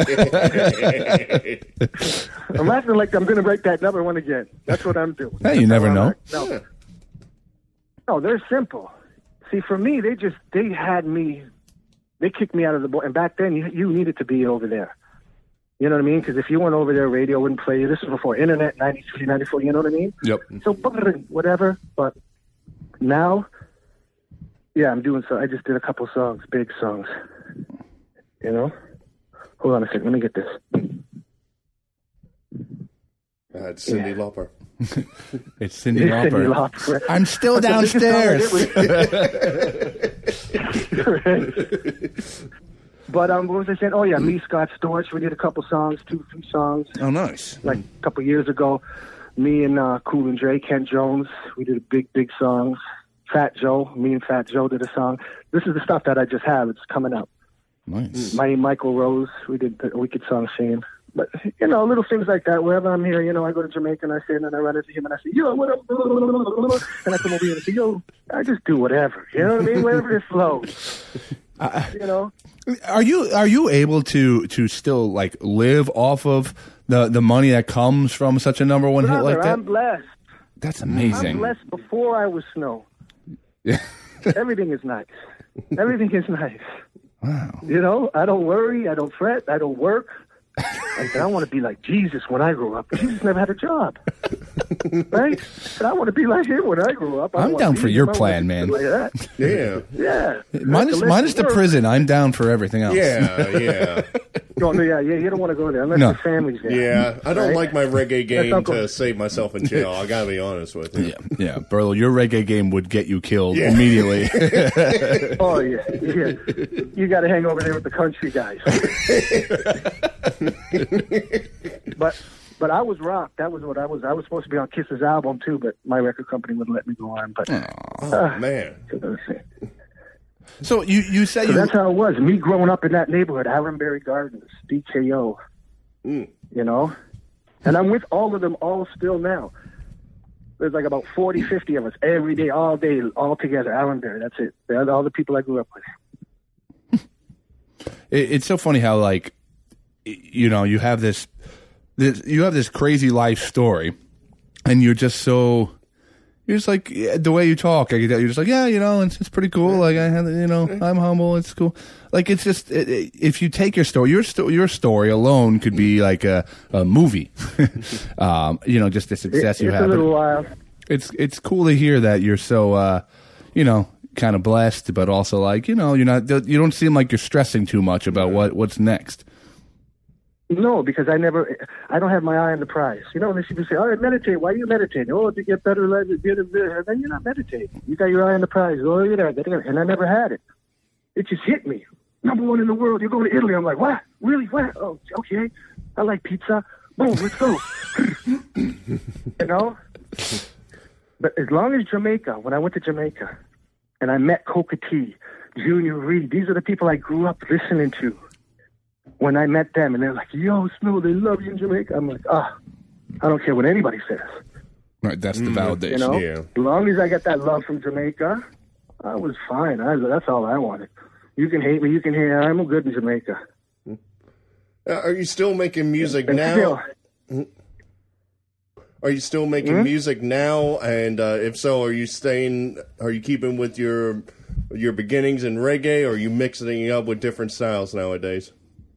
B: yeah. I'm acting like I'm going to write that number one again. That's what I'm doing.
A: Hey, you never know.
B: No. Yeah. No, they're simple. See, for me, they just, they had me, they kicked me out of the board. And back then, you, you needed to be over there. You know what I mean? Because if you weren't over there, radio wouldn't play you. This was before internet, ninety-three, ninety-four, you know what I mean?
A: Yep.
B: So, whatever. But now, yeah, I'm doing so. I just did a couple songs, big songs. You know? Hold on a second. Let me get this.
G: Uh, it's Cyndi
B: yeah.
G: Lauper.
A: It's Cyndi Lauper.
B: Lauper.
A: I'm still downstairs.
B: But um, what was I saying? Oh yeah, me, Scott Storch. We did a couple songs, two, three songs.
A: Oh, nice.
B: Like a couple years ago, me and uh, Cool and Dre, Kent Jones, we did a big, big songs. Fat Joe, me and Fat Joe did a song. This is the stuff that I just have. It's coming out.
A: Nice.
B: My Michael Rose, we did the Wicked Song Shame. But, you know, little things like that. Wherever I'm here, you know, I go to Jamaica and I say, and then I run into him and I say, yo, what up? And I come over here and say, yo, I just do whatever. You know what I mean? Wherever it flows. Uh, you know?
A: Are you are you able to to still like live off of the, the money that comes from such a number one
B: Brother,
A: hit like that?
B: I'm blessed.
A: That's amazing.
B: I'm blessed before I was Snow.
A: Yeah.
B: Everything is nice. Everything is nice.
A: Wow.
B: You know, I don't worry. I don't fret. I don't work. I said, I want to be like Jesus when I grow up. Jesus never had a job. Right? And I want to be like him when I grow up. I
A: I'm down for your plan, man.
B: Like that.
G: Yeah.
B: Yeah.
A: Minus, minus the prison. I'm down for everything else.
G: Yeah, yeah.
B: No, no, yeah, yeah. You don't want to go there unless
A: no.
B: your family's there.
G: Yeah, I don't
B: right?
G: like my reggae game
B: to
G: to save myself in jail. I gotta be honest with you.
A: Yeah, yeah. Burl, your reggae game would get you killed
G: Yeah.
A: immediately.
B: Oh, yeah, yeah. You got to hang over there with the country guys. but but I was rocked. That was what I was. I was supposed to be on Kiss's album too, but my record company wouldn't let me go on. But
G: oh
B: uh,
G: man.
A: So you you said
B: so
A: you
B: that's how it was. Me growing up in that neighborhood, Allenberry Gardens, D K O.
G: Mm.
B: You know, and I'm with all of them all still now. There's like about forty, fifty of us every day, all day, all together. Allenberry. That's it. They're all the people I grew up with.
A: it, it's so funny how like you know, you have this, this, you have this crazy life story, and you're just so, you're just like the way you talk. You're just like, yeah, you know, it's it's pretty cool. Like I have, you know, I'm humble. It's cool. Like it's just it, it, if you take your story, your sto- your story alone could be like a, a movie. um, you know, just the success
B: it,
A: you
B: it's
A: have.
B: It's a little while.
A: It's it's cool to hear that you're so, uh, you know, kind of blessed, but also like, you know, you're not, you don't seem like you're stressing too much about what what's next.
B: No, because I never, I don't have my eye on the prize. You know, when people say, all right, meditate. Why are you meditating? Oh, to get better, like, get a bit. And then you're not meditating. You got your eye on the prize. Oh, you're there. And I never had it. It just hit me. Number one in the world. You're going to Italy. I'm like, what? Really? What? Oh, okay. I like pizza. Boom, let's go. You know? But as long as Jamaica, when I went to Jamaica, and I met Coca T, Junior Reed, these are the people I grew up listening to. When I met them, and they're like, yo, Snow, they love you in Jamaica. I'm like, ah, I don't care what anybody says.
A: Right, that's the validation.
B: You know,
G: Yeah.
B: as long as I got that love from Jamaica, I was fine. I, that's all I wanted. You can hate me, you can hate me. I'm good in Jamaica.
G: Uh, are you still making music
B: And
G: now?
B: still,
G: Are you still making
B: Hmm?
G: music now? And uh, if so, are you staying? Are you keeping with your your beginnings in reggae, or are you mixing it up with different styles nowadays?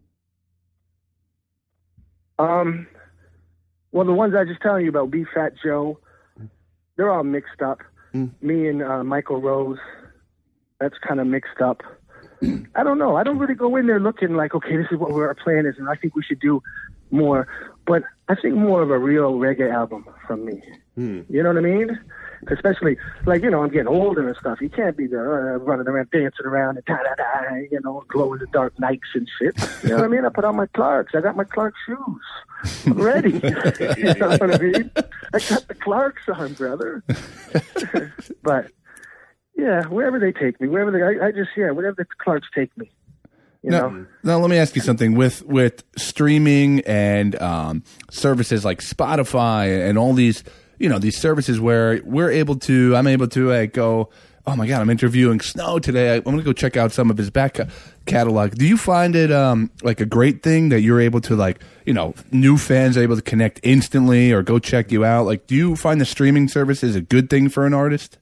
B: Um, well, the ones I just telling you about, B Fat Joe, they're all mixed up.
G: Mm.
B: Me and uh, Michael Rose, that's kind of mixed up. I don't know. I don't really go in there looking like, okay, this is what our plan is, and I think we should do more. But I think more of a real reggae album from me.
G: Mm.
B: You know what I mean? Especially, like, you know, I'm getting older and stuff. You can't be there uh, running around, dancing around, and da-da-da, you know, glow in the dark nights and shit. You know what I mean? I put on my Clarks. I got my Clark shoes. I'm ready. You know what I mean? I got the Clarks on, brother. But, yeah, wherever they take me, wherever they, I, I just, yeah, wherever the Clarks take me. You
A: now,
B: know?
A: now, let me ask you something. With with streaming and um, services like Spotify and all these, you know, these services where we're able to, I'm able to like, go, oh my God, I'm interviewing Snow today. I'm going to go check out some of his back ca- catalog. Do you find it um, like a great thing that you're able to, like, you know, new fans are able to connect instantly or go check you out? Like, do you find the streaming service is a good thing for an artist?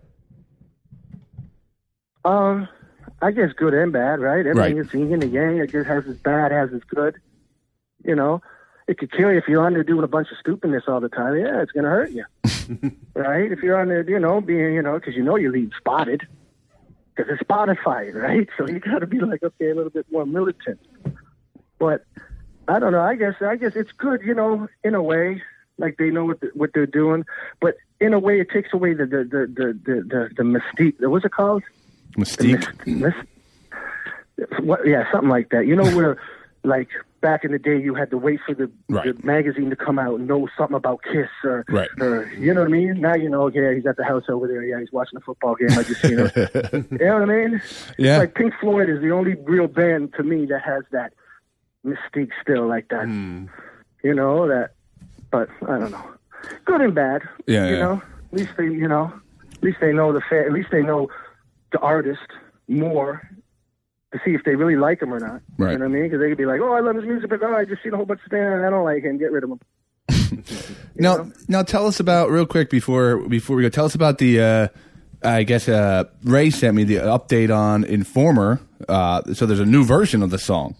B: Um, I guess good and bad, right? Everything
A: Right.
B: is yin and yang. It just has its bad, has its good. You know, it could kill you if you're on there doing a bunch of stupidness all the time. Yeah, it's going to hurt you, right? If you're on there, you know, being, you know, because you know you're being spotted, because it's Spotify, right? So you got to be like, okay, a little bit more militant. But I don't know. I guess I guess it's good, you know, in a way. Like they know what the, what they're doing, but in a way, it takes away the the the the the, the, the mystique. What's it called?
A: Mystique.
B: Mis- mis- what, yeah, something like that. You know, where like back in the day, you had to wait for the,
A: Right.
B: the magazine to come out and know something about Kiss or,
A: Right.
B: or you know what I mean. Now you know, yeah, he's at the house over there. Yeah, he's watching a football game. I just seen him. You know what I mean?
A: Yeah.
B: It's like Pink Floyd is the only real band to me that has that mystique still, like that.
A: Mm.
B: You know that, but I don't know. Good and bad.
A: Yeah,
B: You
A: yeah.
B: know, at least they, you know, at least they know the fa- at least they know the artist more to see if they really like him or not.
A: Right.
B: You know what I mean? Because they could be like, oh, I love his music, but oh, I just seen a whole bunch of things and I don't like him. Get rid of him.
A: Now,
B: know?
A: now tell us about real quick before before we go. Tell us about the. Uh, I guess uh, Ray sent me the update on Informer. Uh, so there's a new version of the song.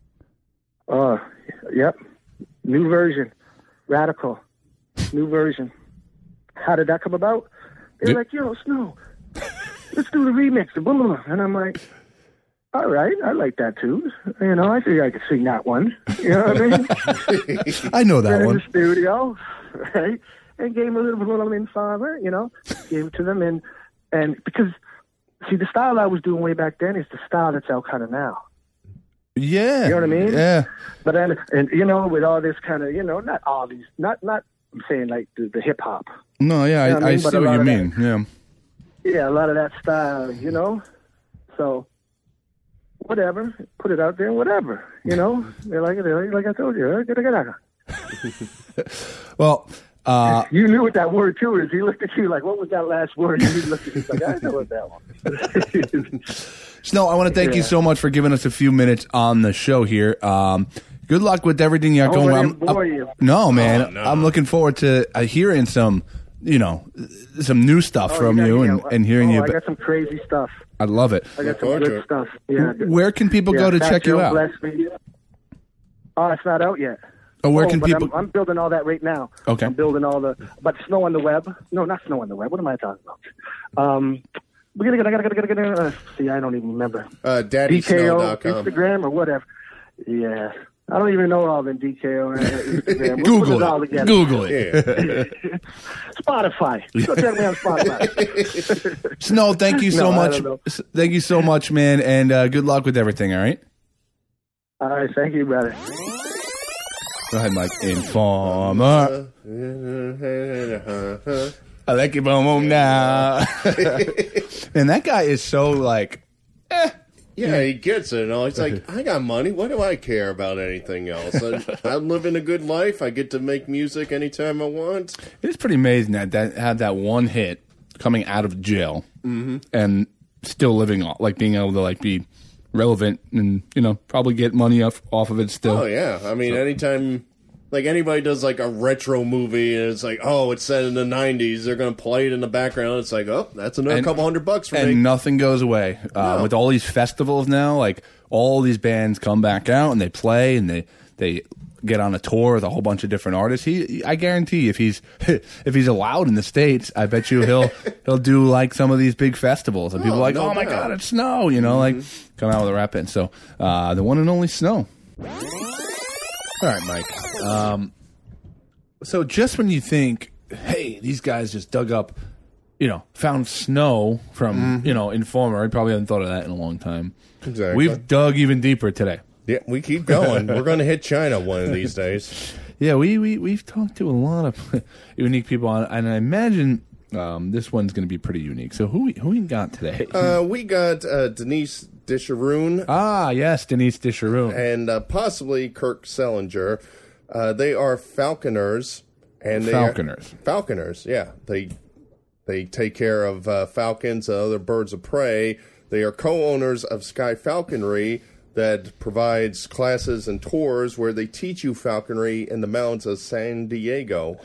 B: Uh, yep. New version. Radical. New version. How did that come about? They're
A: Did-
B: like, yo, Snow, let's do the remix. And blah, blah, blah. And I'm like, all right, I like that too. You know, I think I could sing that one. You know what I mean?
A: I know that
B: Went in
A: one.
B: the studio, right? And gave them a little, little Informer, you know, gave it to them. And, and because, see, the style I was doing way back then is the style that's out kind of now.
A: Yeah.
B: You know what I mean?
A: Yeah.
B: But then, and you know, with all this kind of, you know, not all these, not, not, I'm saying like the, the hip hop.
A: No, yeah,
B: You know what
A: I,
B: I
A: I
B: mean? But
A: see
B: a
A: what
B: lot
A: you
B: of
A: mean. Yeah.
B: Yeah, a lot of that style, you know? So, whatever. Put it out there, whatever. You know? They're like, they're like I told you. Right? Gada, gada.
A: Well, uh,
B: You knew what that word, too, is. He looked at you like, what was that last word? And he looked at you like, I know what that one.
A: Snow, I want to thank you
B: Yeah.
A: so much for giving us a few minutes on the show here. Um, good luck with everything you got
B: I hope
A: going
B: I
A: on.
B: didn't bore you.
A: No, man.
G: Oh, no.
A: I'm looking forward to uh, hearing some, you know, some new stuff
B: Oh,
A: from
B: yeah,
A: you
B: yeah.
A: and, and hearing
B: oh,
A: you.
B: I got some crazy stuff.
A: I love it.
B: I got
G: Look
B: some
G: forward to
B: good
G: it.
B: stuff. Yeah.
A: Where can people
B: yeah,
A: go to
B: Fat
A: check you
B: Joe
A: out?
B: Bless me. Oh, it's not out yet.
A: Or where
B: oh,
A: can
B: but
A: people?
B: I'm, I'm building all that right now.
A: Okay.
B: I'm building all the, but snow on the web. No, not snow on the web. What am I talking about? Um, we gotta, gotta, gotta, gotta, gotta, gotta, uh, see, I don't even remember.
G: Uh,
B: D
G: daddy
B: K
G: snow
B: O
G: dot com.
B: Instagram or whatever. Yeah. I don't even know all the D K O and Instagram. We'll put
A: Google
B: it all
A: it.
B: together.
A: Google it.
G: Yeah.
B: Spotify. Go check me on Spotify.
A: Snow, thank you so
B: No, I
A: much.
B: don't know.
A: S- Thank you so much, man, and uh, good luck with everything. All right.
B: All right, thank you, brother.
A: Go ahead, Mike. Informer. I like it, boom, boom, now. And that guy is so like, eh.
G: Yeah, he gets it. You know? He's like, I got money. What do I care about anything else? I, I'm living a good life. I get to make music anytime I want.
A: It's pretty amazing that that had that one hit coming out of jail and still living off, like being able to like be relevant and you know probably get money off off of it still.
G: Oh, yeah. I mean, anytime, like, anybody does, like, a retro movie, and it's like, oh, it's set in the nineties, they're going to play it in the background. It's like, oh, that's another
A: And-
G: couple hundred bucks for
A: and
G: me.
A: nothing goes away uh,
G: No.
A: with all these festivals now. Like all these bands come back out and they play and they they get on a tour with a whole bunch of different artists. He, I guarantee, if he's if he's allowed in the States, I bet you he'll he'll do like some of these big festivals and people are like,
G: no
A: oh my
G: doubt.
A: god, it's Snow, you know, like come out with a rap band. So uh, the one and only Snow. All right, Mike. Um, so just when you think, hey, these guys just dug up, you know, found Snow from, you know, Informer. I probably haven't thought of that in a long time.
G: Exactly.
A: We've dug even deeper today.
G: Yeah, we keep going. We're going to hit China one of these days.
A: Yeah, we, we, we've talked to a lot of unique people, on, and I imagine um, this one's going to be pretty unique. So who we, who we got today?
G: Uh, we got uh, Denise Disharoon
A: ah, yes, Denise Disharoon.
G: and uh, possibly Kirk Sellinger. Uh, they are falconers. And they
A: Falconers.
G: Are, falconers, yeah. They they take care of uh, falcons and other birds of prey. They are co-owners of Sky Falconry that provides classes and tours where they teach you falconry in the mountains of San Diego.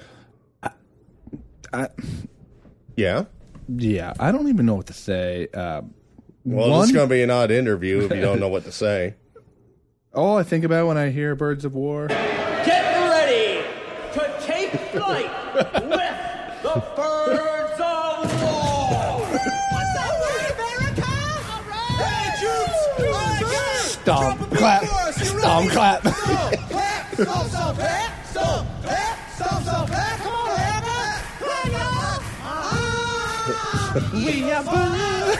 A: I,
G: Yeah?
A: yeah, I don't even know what to say. Uh,
G: Well,
A: one,
G: this is going to be an odd interview if you don't know what to say.
A: all I think about when I hear Birds of War.
H: Get ready to take flight with the Birds of War! What's up, America? All right! Hey, troops! All right,
A: Stomp, clap, stomp, clap.
H: Clap, stomp, stomp, clap, stomp, clap, stomp, stomp, clap. Come on, America! Clap, y'all! Ah,
A: We are birds.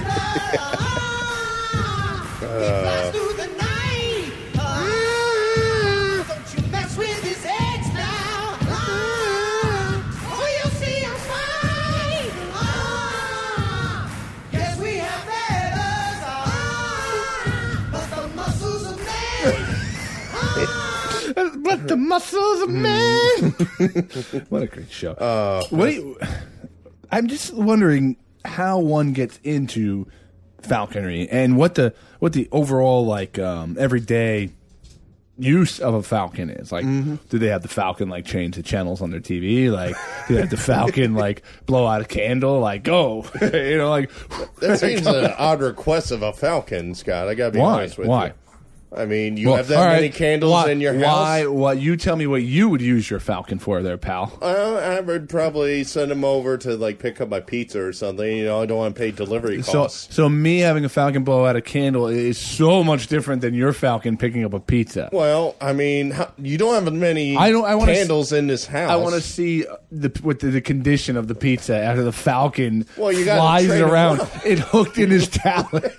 H: Flies through the night. Ah, don't you mess with his eggs now. Ah, oh, you'll see I'm fine. Ah, yes, we have feathers. Ah, but the muscles of man. Ah,
A: But the muscles of man. What a great show. Uh, what do you, I'm just wondering how one gets into falconry and what the what the overall like um, everyday use of a falcon is. Like, do they have the falcon like change the channels on their T V? Like, do they have the falcon like blow out a candle? Like, go, you know, like
G: That seems an odd request of a falcon, Scott. I got to be
A: Why?
G: honest with
A: Why?
G: you. I mean, you
A: Well,
G: have that
A: all
G: many
A: right,
G: candles
A: why,
G: in your house?
A: Why? What? You tell me what you would use your falcon for, there, pal.
G: Well, I would probably send him over to like pick up my pizza or something. You know, I don't want to pay delivery
A: So,
G: costs.
A: so me having a falcon blow out a candle is so much different than your falcon picking up a pizza.
G: Well, I mean, how, you don't have many
A: I don't- I wanna
G: candles in this house.
A: I want to see the what the, the condition of the pizza after the falcon
G: Well, you gotta
A: flies
G: train 'em
A: around.
G: well.
A: It hooked in his talon.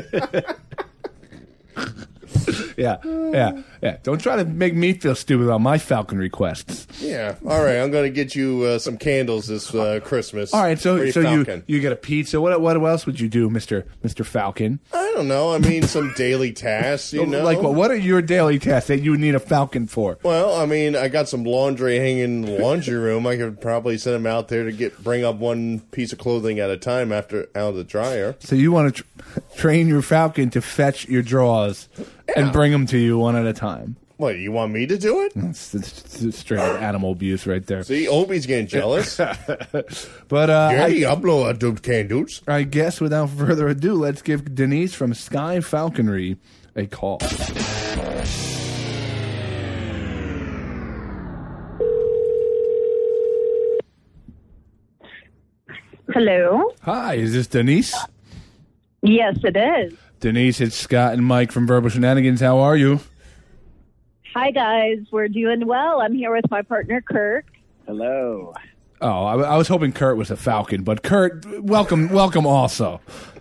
A: yeah, yeah, yeah. Don't try to make me feel stupid about my falcon requests.
G: Yeah. All right. I'm going to get you uh, some candles this uh, Christmas.
A: All right, so
G: for your
A: so you
G: falcon.
A: you get a pizza. What what else would you do, Mister Mister Falcon?
G: I don't know. I mean, some daily tasks. You know,
A: Like what? What are your daily tasks that you would need a falcon for?
G: Well, I mean, I got some laundry hanging in the laundry room. I could probably send him out there to get bring up one piece of clothing at a time after out of the dryer.
A: So you want to tr- train your falcon to fetch your drawers and bring them to you one at a time.
G: What, you want me to do it?
A: It's, it's, it's straight up animal abuse right there.
G: See, Obi's getting jealous.
A: But uh,
G: Hey,
A: I,
G: I blow a dude can dudes.
A: I guess without further ado, let's give Denise from Sky Falconry a call.
C: Hello.
A: Hi, is this Denise?
C: Yes, it is.
A: Denise, it's Scott and Mike from Verbal Shenanigans. How are you?
C: Hi, guys. We're doing well. I'm here with my partner, Kirk.
I: Hello.
A: Oh, I, I was hoping Kurt was a falcon, but Kurt, welcome, welcome also.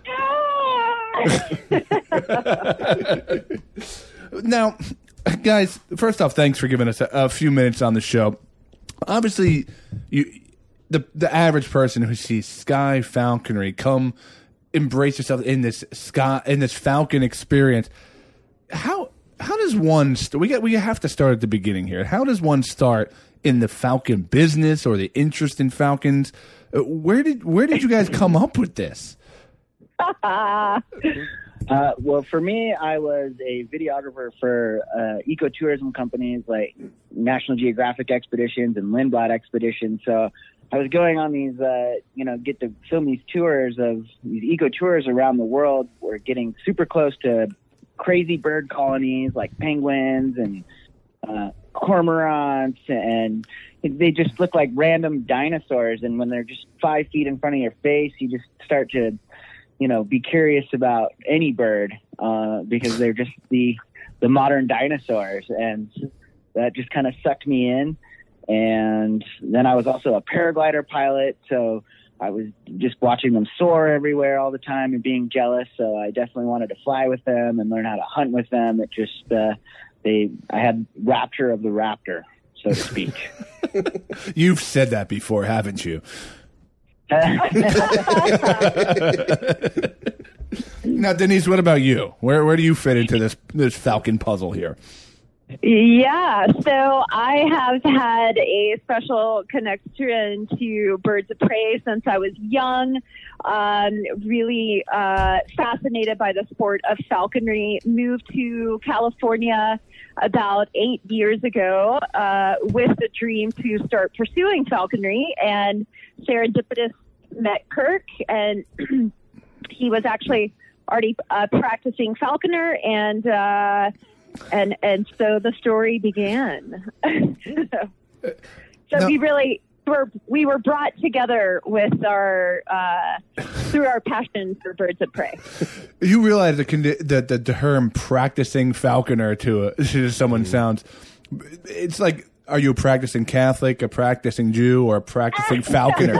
A: Now, guys, first off, thanks for giving us a, a few minutes on the show. Obviously, you, the the average person who sees Sky Falconry come embrace yourself in this sky in this falcon experience. How how does one st- we get we have to start at the beginning here. How does one start in the falcon business or the interest in falcons? Uh, where did where did you guys come up with this?
I: Uh, well, for me, I was a videographer for uh, ecotourism companies like National Geographic Expeditions and Lindblad Expeditions. So I was going on these, uh, you know, get to film these tours of these eco tours around the world. We're getting super close to crazy bird colonies like penguins and uh, cormorants, and they just look like random dinosaurs. And when they're just five feet in front of your face, you just start to, you know, be curious about any bird uh, because they're just the the modern dinosaurs, and that just kind of sucked me in. And then I was also a paraglider pilot, so I was just watching them soar everywhere all the time and being jealous. So I definitely wanted to fly with them and learn how to hunt with them. It just uh, they I had rapture of the raptor, so to speak.
A: You've said that before, haven't you? Now, Denise, what about you? Where where do you fit into this this falcon puzzle here?
C: Yeah, so I have had a special connection to birds of prey since I was young. Um, really uh, fascinated by the sport of falconry. Moved to California about eight years ago uh, with the dream to start pursuing falconry, and serendipitous met Kirk, and he was actually already uh, practicing falconer, and uh, and and so the story began. so
A: no.
C: we really were we were brought together with our uh, through our passion for birds of prey.
A: You realize the condi- the, the term "practicing falconer" to, a, to someone sounds. It's like, are you a practicing Catholic, a practicing Jew, or a practicing falconer?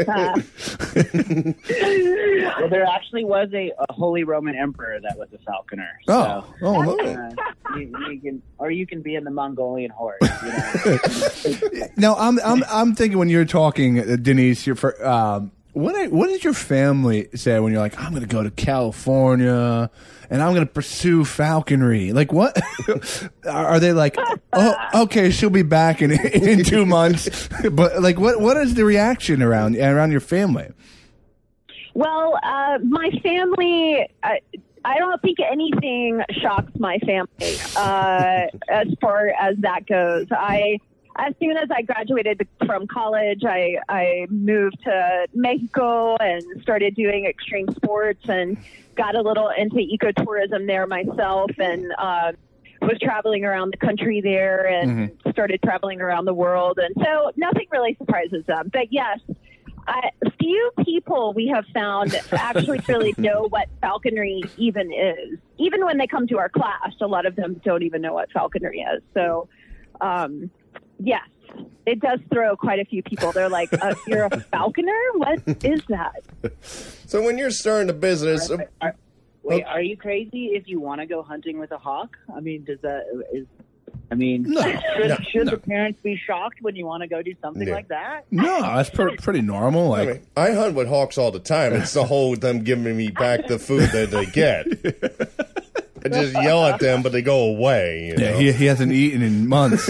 I: Well, there actually was a, a Holy Roman Emperor that was a falconer.
A: Oh,
I: so,
A: oh, look.
I: uh, you, you can, or you can be in the Mongolian horde. You know?
A: Now, I'm I'm I'm thinking when you're talking, uh, Denise, you're for, um, what what did your family say when you're like, I'm going to go to California and I'm going to pursue falconry? Like, what are they like? Oh, okay, she'll be back in in two months. But like, what what is the reaction around around your family?
C: Well, uh, my family, I, I don't think anything shocks my family uh, as far as that goes. I, as soon as I graduated from college, I, I moved to Mexico and started doing extreme sports and got a little into ecotourism there myself, and uh, was traveling around the country there and mm-hmm. started traveling around the world. And so nothing really surprises them. But yes, I, few people we have found actually really know what falconry even is. Even when they come to our class, a lot of them don't even know what falconry is. So, um, yes, it does throw quite a few people. They're like, uh, you're a falconer? What is that?
G: So when you're starting a business...
I: Are, are, wait, are you crazy if you want to go hunting with a hawk? I mean, does that... Is, I mean,
A: no,
I: should,
A: no,
I: should
A: no.
I: the parents be shocked when you want to go do something
G: Yeah.
I: like that?
A: No, that's pre- pretty normal. Like,
G: I mean, I hunt with hawks all the time. It's the whole them giving me back the food that they get. I just yell at them, but they go away. You
A: yeah,
G: know?
A: he, he hasn't eaten in months.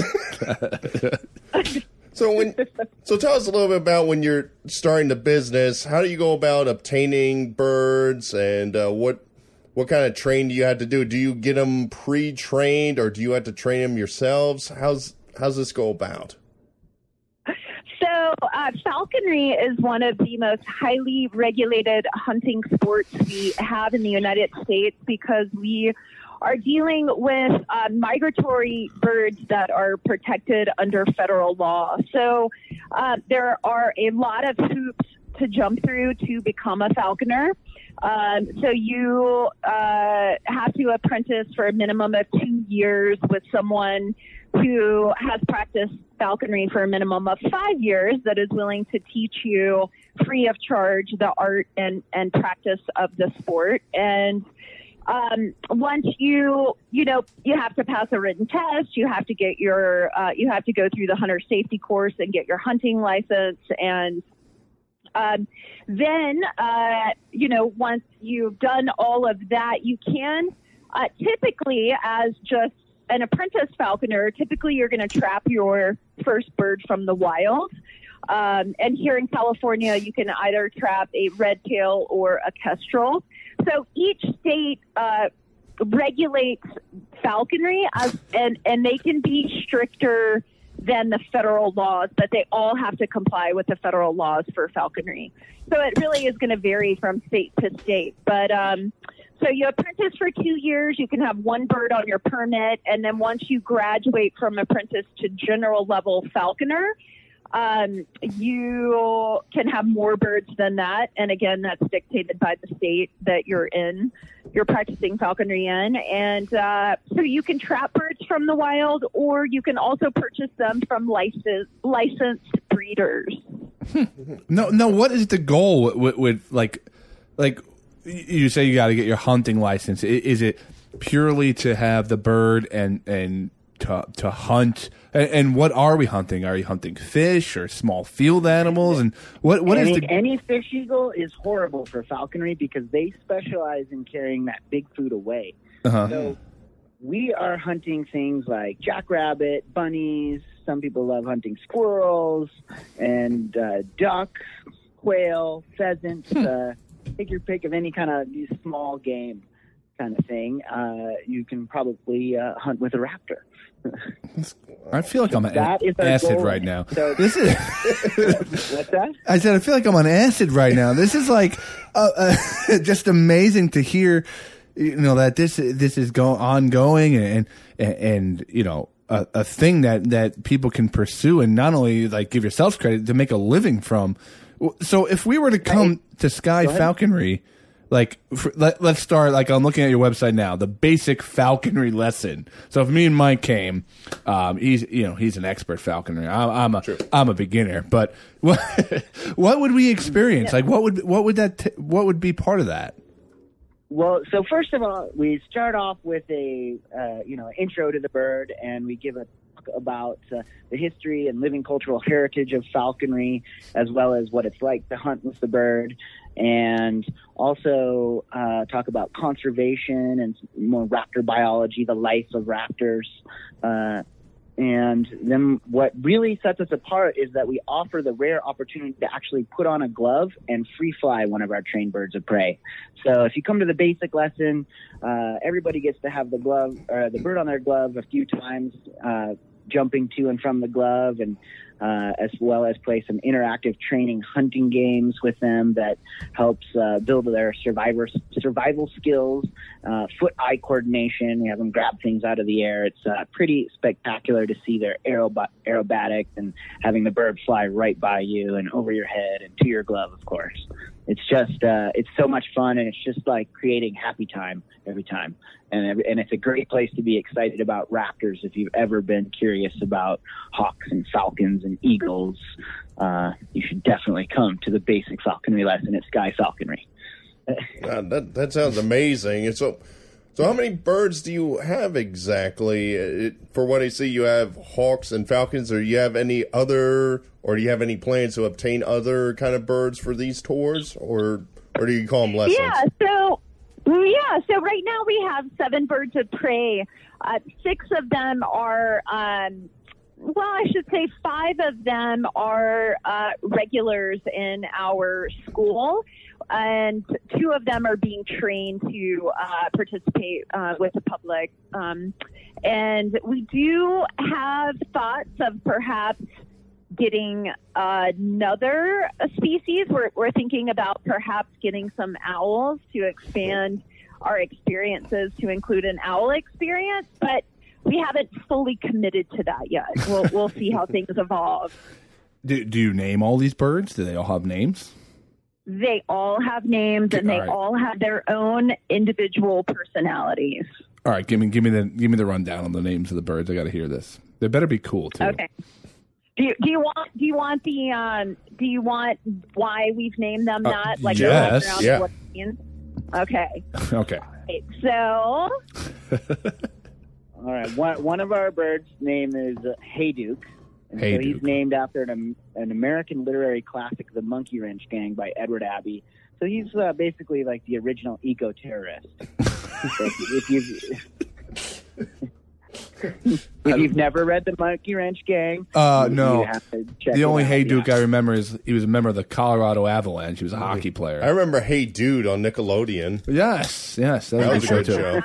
G: So when, so tell us a little bit about when you're starting the business. How do you go about obtaining birds, and uh, what what kind of training you had to do? Do you get them pre-trained, or do you have to train them yourselves? How's how's this go about?
C: So uh, falconry is one of the most highly regulated hunting sports we have in the United States because we are dealing with uh, migratory birds that are protected under federal law. So uh, there are a lot of hoops to jump through to become a falconer. Um, so you uh, have to apprentice for a minimum of two years with someone who has practiced falconry for a minimum of five years that is willing to teach you free of charge the art and, and practice of the sport. And um, once you, you know, you have to pass a written test, you have to get your, uh, you have to go through the hunter safety course and get your hunting license. And um, then, uh, you know, once you've done all of that, you can uh, typically, as just an apprentice falconer, typically you're going to trap your first bird from the wild. Um, and here in California, you can either trap a red tail or a kestrel. So each state uh, regulates falconry, as, and, and they can be stricter than the federal laws, but they all have to comply with the federal laws for falconry. So it really is going to vary from state to state. But um, so you apprentice for two years, you can have one bird on your permit, and then once you graduate from apprentice to general level falconer, um, you can have more birds than that. And again, that's dictated by the state that you're in, you're practicing falconry in. And uh, so you can trap birds from the wild, or you can also purchase them from licensed, licensed breeders.
A: Hmm. No, no. What is the goal with, with, with like, like you say you got to get your hunting license? Is it purely to have the bird and and to to hunt? And, and what are we hunting? Are you hunting fish or small field animals? And what what
I: any,
A: is the
I: any fish eagle is horrible for falconry because they specialize in carrying that big food away.
A: Uh-huh.
I: So we are hunting things like jackrabbit, bunnies. Some people love hunting squirrels and uh, ducks, quail, pheasants.
A: Hmm.
I: Uh, take your pick of any kind of small game kind of thing. Uh, you can probably uh, hunt with a raptor.
A: I feel like I'm on
I: That is our
A: acid
I: goal.
A: right now.
I: So-
A: this is.
I: What's that?
A: I said I feel like I'm on acid right now. This is like uh, uh, just amazing to hear. You know that this this is go ongoing and and, and you know a, a thing that that people can pursue and not only like give yourselves credit to make a living from. So if we were to come to Sky Falconry, like for, let, let's start, like I'm looking at your website now, the basic falconry lesson. So if me and Mike came, um, he's, you know, he's an expert falconer. I'm, I'm a, I'm a beginner, but what, what would we experience? Like what would, what would that, t- what would be part of that?
I: Well, so first of all, we start off with a, uh, you know, intro to the bird, and we give a talk about uh, the history and living cultural heritage of falconry, as well as what it's like to hunt with the bird, and also uh, talk about conservation and more raptor biology, the life of raptors. Uh, and then what really sets us apart is that we offer the rare opportunity to actually put on a glove and free fly one of our trained birds of prey. So if you come to the basic lesson, uh, everybody gets to have the glove, or the bird on their glove a few times, uh, jumping to and from the glove, and uh, as well as play some interactive training hunting games with them that helps uh, build their survivor, survival skills, uh, foot-eye coordination. We have them grab things out of the air. It's uh, pretty spectacular to see their aerob- aerobatics and having the bird fly right by you and over your head and to your glove, of course. It's just, uh, it's so much fun, and it's just like creating happy time every time. And every, and it's a great place to be excited about raptors if you've ever been curious about hawks and falcons and eagles. Uh, you should definitely come to the basic falconry lesson at Sky Falconry.
G: God, that that sounds amazing. And so, so how many birds do you have exactly? It, for what I see, you have hawks and falcons. Or do you have any other, or do you have any plans to obtain other kind of birds for these tours, or or do you call them lessons?
C: Yeah, so yeah, so right now we have seven birds of prey. Uh, six of them are, um, well, I should say five of them are uh, regulars in our school. and two of them are being trained to uh, participate uh, with the public. Um, and we do have thoughts of perhaps getting another species. We're, we're thinking about perhaps getting some owls to expand our experiences to include an owl experience, but we haven't fully committed to that yet. We'll, we'll see how things evolve.
A: Do, do you name all these birds? Do they all have names?
C: They all have names, and they
A: all right.
C: all have their own individual personalities.
A: All right, give me give me the give me the rundown on the names of the birds. I got to hear this. They better be cool too.
C: Okay. Do you, do you want do you want the um do you want why we've named them
A: Uh,
C: that like
A: yes,
C: the background
G: yeah.
C: of what it means? Okay.
A: Okay.
C: Right, so
I: All right. One one of our birds' name is uh, Hayduke. And
A: Hey
I: so he's
A: Duke.
I: named after an, an American literary classic, The Monkey Wrench Gang by Edward Abbey. So he's uh, basically like the original eco-terrorist. if, if you've if you've never read The Monkey Wrench Gang,
A: Uh,
I: you,
A: no.
I: you have to check
A: The
I: it
A: only
I: out.
A: Hey Duke
I: Yeah.
A: I remember is he was a member of the Colorado Avalanche. He was a hockey player.
G: I remember Hey Dude on Nickelodeon.
A: Yes, yes, that,
G: That
A: was,
G: was
A: a
G: a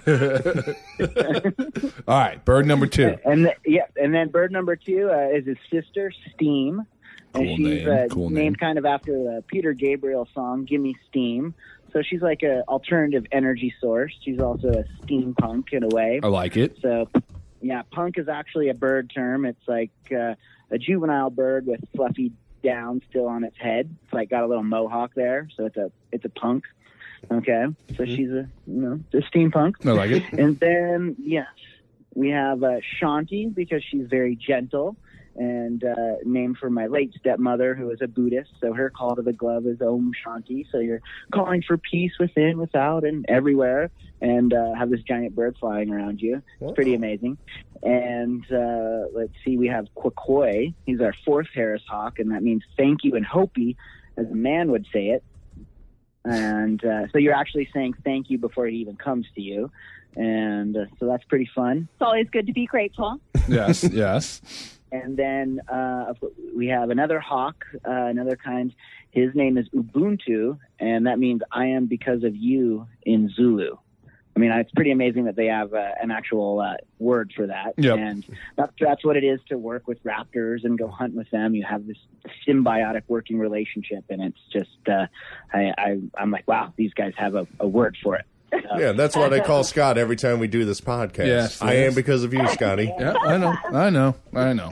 A: good
G: good
A: show.
G: show.
A: All right, bird number two.
I: And the, yeah, and then bird number two uh, is his sister Steam, and
A: Cool
I: she's
A: name,
I: uh,
A: cool
I: named
A: name.
I: kind of after the Peter Gabriel song "Gimme Steam." So she's like a alternative energy source. She's also a steampunk in a way.
A: I like it.
I: So yeah, punk is actually a bird term. It's like uh, a juvenile bird with fluffy down still on its head. It's like got a little mohawk there, so it's a it's a punk. Okay, so she's a you know a steampunk.
A: I like it.
I: And then, yes, we have uh, Shanti because she's very gentle and uh, named for my late stepmother who was a Buddhist. So her call to the glove is Om Shanti. So you're calling for peace within, without, and everywhere, and uh, have this giant bird flying around you. It's pretty amazing. And uh, let's see, we have Quacoy. He's our fourth Harris hawk, and that means thank you in Hopi, as a man would say it. And uh, so you're actually saying thank you before it even comes to you. And uh, so that's pretty fun.
C: it's always good to be grateful.
A: Yes, yes.
I: And then uh, we have another hawk, uh, another kind. His name is Ubuntu, and that means I am because of you in Zulu. I mean, it's pretty amazing that they have uh, an actual uh, word for that.
A: Yep.
I: And that's, that's what it is to work with raptors and go hunt with them. You have this symbiotic working relationship, and it's just, uh, I, I, I'm like, wow, these guys have a, a word for it. So,
G: Yeah, that's what I call Scott every time we do this podcast.
A: Yes,
G: I
A: yes.
G: am because of you, Scotty.
A: Yeah, I know, I know, I know.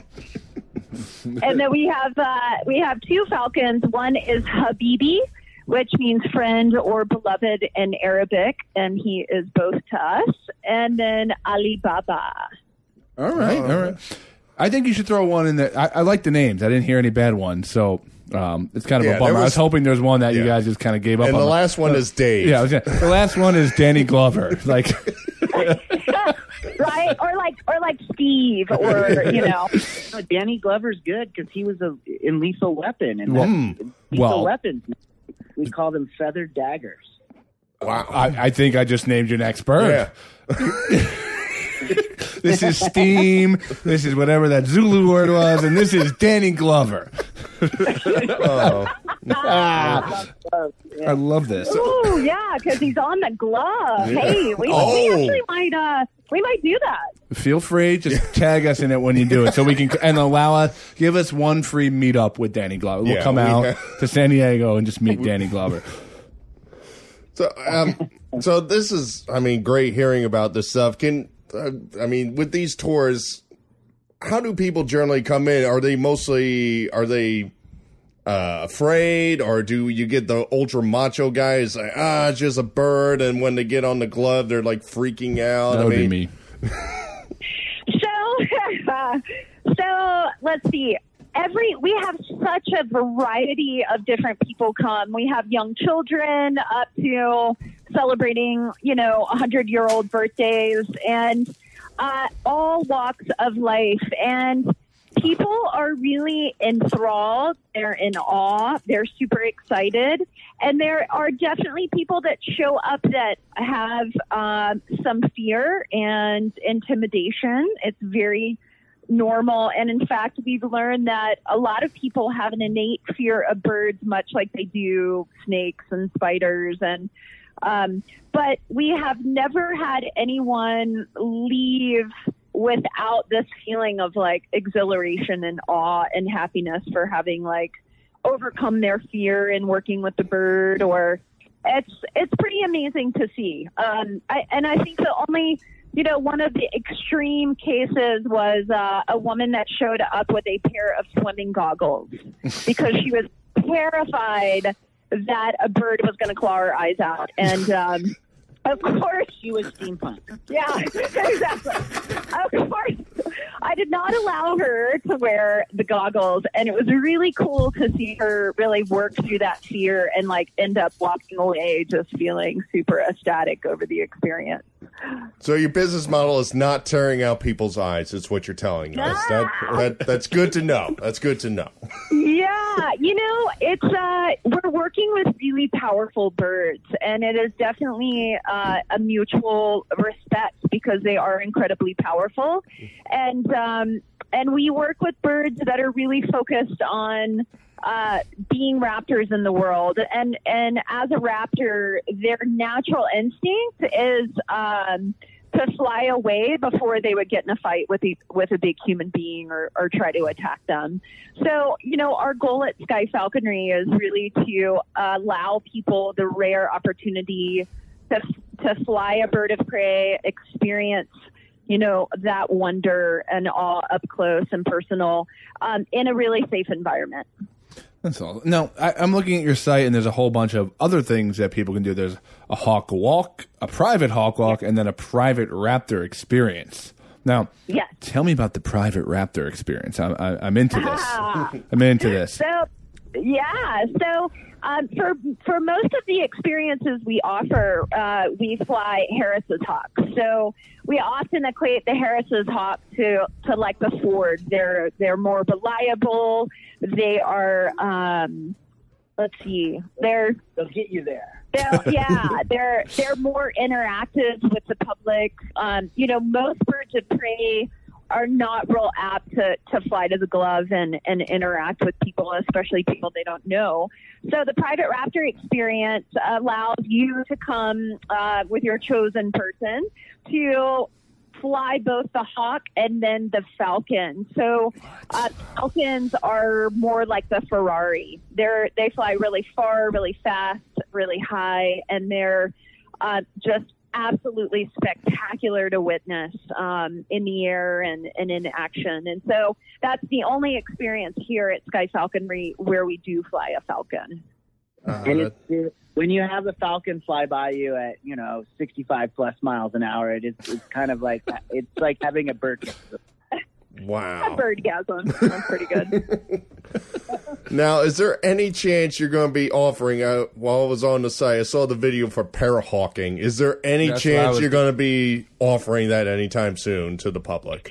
C: And then we have uh, we have two falcons. One is Habibi, which means friend or beloved in Arabic, and he is both to us. And then Alibaba.
A: All right, all right. I think you should throw one in there. I, I like the names. I didn't hear any bad ones, so um, it's kind of
G: Yeah,
A: a bummer.
G: there
A: I
G: was-
A: was hoping there was one that you
G: Yeah.
A: guys just kind of gave up
G: And
A: on.
G: the last one is Dave.
A: Yeah, I was gonna- the last one is Danny Glover. Like,
C: Right? Or like or like Steve, or you know.
I: No, Danny Glover's good because he was a, in Lethal Weapon. And
A: Well,
I: that's- Lethal
A: well-
I: Weapons, we call them feathered daggers.
G: Wow.
A: I, I think I just named your next bird.
G: Yeah.
A: This is Steam. This is whatever that Zulu word was, and this is Danny Glover.
G: Oh.
A: Ah,
I: Uh,
A: I love this.
C: Ooh, yeah, because he's on the glove. Hey, we,
G: Oh.
C: we actually might uh we might do that.
A: Feel free, just tag us in it when you do it, so we can and allow us give us one free meetup with Danny Glover. We'll
G: Yeah,
A: come
G: we
A: out
G: have-
A: to San Diego and just meet Danny Glover.
G: So, um, so this is, I mean, great hearing about this stuff. Can, uh, I mean, with these tours, how do people generally come in? Are they mostly, are they uh, afraid, or do you get the ultra macho guys like, ah, it's just a bird, and when they get on the glove, they're like freaking out?
A: That
G: I
A: would
G: mean,
A: be me.
C: So, so let's see. Every we have such a variety of different people come. We have young children up to celebrating, you know, a hundred year old birthdays, and uh, all walks of life. And people are really enthralled. They're in awe. They're super excited. And there are definitely people that show up that have um, some fear and intimidation. It's very normal. And in fact, we've learned that a lot of people have an innate fear of birds, much like they do snakes and spiders. And um, but we have never had anyone leave without this feeling of like exhilaration and awe and happiness for having like overcome their fear in working with the bird. Or it's it's pretty amazing to see. Um, I, and I think the only You know, one of the extreme cases was uh, a woman that showed up with a pair of swimming goggles because she was terrified that a bird was going to claw her eyes out. And, um, of course,
I: She was steampunk.
C: yeah, exactly. Of course, I did not allow her to wear the goggles, and it was really cool to see her really work through that fear and like end up walking away just feeling super ecstatic over the experience.
G: So your business model is not tearing out people's eyes. Is what you're telling us. That, that that's good to know. That's good to know.
C: Yeah, you know, it's uh, we're working with really powerful birds, and it is definitely uh, a mutual respect because they are incredibly powerful, and um, and we work with birds that are really focused on uh, being raptors in the world, and and as a raptor, their natural instinct is um, to fly away before they would get in a fight with a, with a big human being or, or try to attack them. So, you know, our goal at Sky Falconry is really to uh, allow people the rare opportunity to to fly a bird of prey, experience, you know, that wonder and awe up close and personal um, in a really safe environment.
A: That's all. No, I, I'm looking at your site, and there's a whole bunch of other things that people can do. There's a hawk walk, a private hawk walk, and then a private raptor experience. Now,
C: Yes.
A: tell me about the private raptor experience. I'm, I, I'm into this. I'm into this.
C: So, yeah. So, um, for for most of the experiences we offer, uh, we fly Harris's hawks. So we often equate the Harris's hawk to, to like the Ford. They're they're more reliable. They are. Um, let's see. They're
I: They'll get you there.
C: They're, yeah, they're they're more interactive with the public. Um, you know, most birds of prey are not real apt to, to fly to the glove and, and interact with people, especially people they don't know. So the private raptor experience allows you to come uh, with your chosen person to fly both the hawk and then the falcon. So uh, falcons are more like the Ferrari. They're they fly really far, really fast, really high, and they're uh, just absolutely spectacular to witness um, in the air and, and in action. And so that's the only experience here at Sky Falconry where we do fly a falcon.
G: Uh,
I: And it's, it, when you have a falcon fly by you at, you know, sixty-five plus miles an hour, it is, it's kind of like, it's like having a bird.
G: wow.
C: A birdgasm. That's pretty good.
G: Now, is there any chance you're going to be offering, uh, while I was on the site, I saw the video for parahawking. Is there any
A: That's what I
G: chance
A: was-
G: you're going to be offering that anytime soon to the public?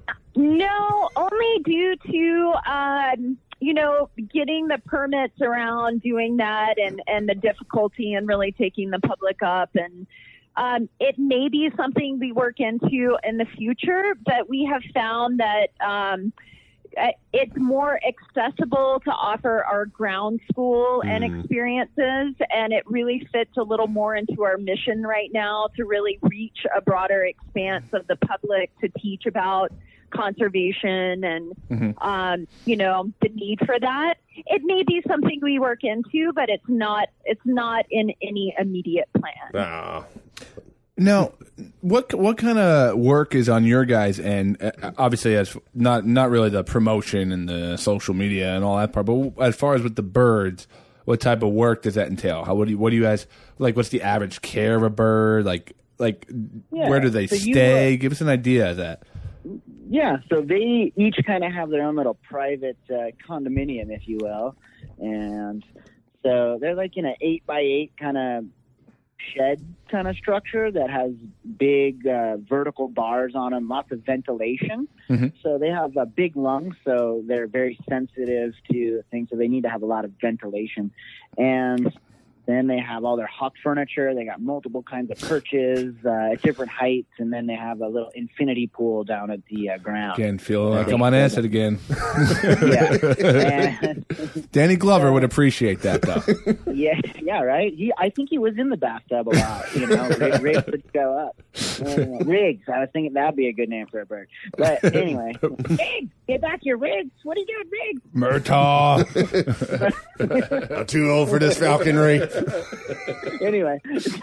C: No, only due to, um, you know, getting the permits around doing that and, and the difficulty in really taking the public up. And um, it may be something we work into in the future, but we have found that um, it's more accessible to offer our ground school and experiences, and it really fits a little more into our mission right now to really reach a broader expanse of the public to teach about conservation and,
A: Mm-hmm.
C: um, you know, the need for that. It may be something we work into, but it's not, it's not in any immediate plan.
G: Ah.
A: Now, what what kind of work is on your guys' end? Uh, Obviously, as not not really the promotion and the social media and all that part, but as far as with the birds, what type of work does that entail? How what do you what do you guys like? What's the average care of a bird? Like like
I: Yeah,
A: where do they
I: so you,
A: stay?
I: uh,
A: Give us an idea of that.
I: Yeah, so they each kind of have their own little private uh, condominium, if you will. And so they're like in an eight by eight kind of shed kind of structure that has big uh, vertical bars on them, lots of ventilation.
A: Mm-hmm.
I: So they have uh, big lungs, so they're very sensitive to things. So they need to have a lot of ventilation. And Then they have all their hawk furniture. They got multiple kinds of perches uh, at different heights, and then they have a little infinity pool down at the uh, ground.
A: Again, feeling like I'm on acid again.
I: Yeah. And,
A: Danny Glover would appreciate that, though.
I: yeah, yeah, right. He, I think he was in the bathtub a lot. You know, Riggs, Riggs would show up. Uh, Riggs. I was thinking that'd be a good name for a bird. But anyway, Riggs, get back here, Riggs. What are you doing, Riggs?
A: Murtaugh.
G: I'm too old for this falconry.
I: Anyway,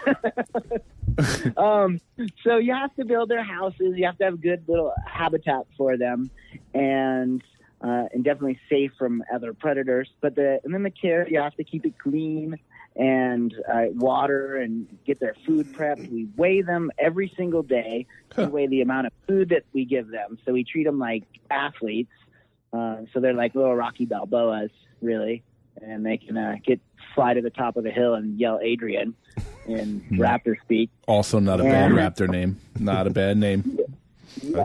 I: um, so you have to build their houses. You have to have good little habitat for them, and uh, and definitely safe from other predators. But the and then the care, you have to keep it clean and uh, water and get their food prepped. We weigh them every single day. We weigh the amount of food that we give them. So we treat them like athletes. Uh, so they're like little Rocky Balboas, really. And they can uh, get fly to the top of the hill and yell Adrian in raptor speak.
A: Also not a
I: and,
A: bad raptor name. Not a bad name.
I: Yeah.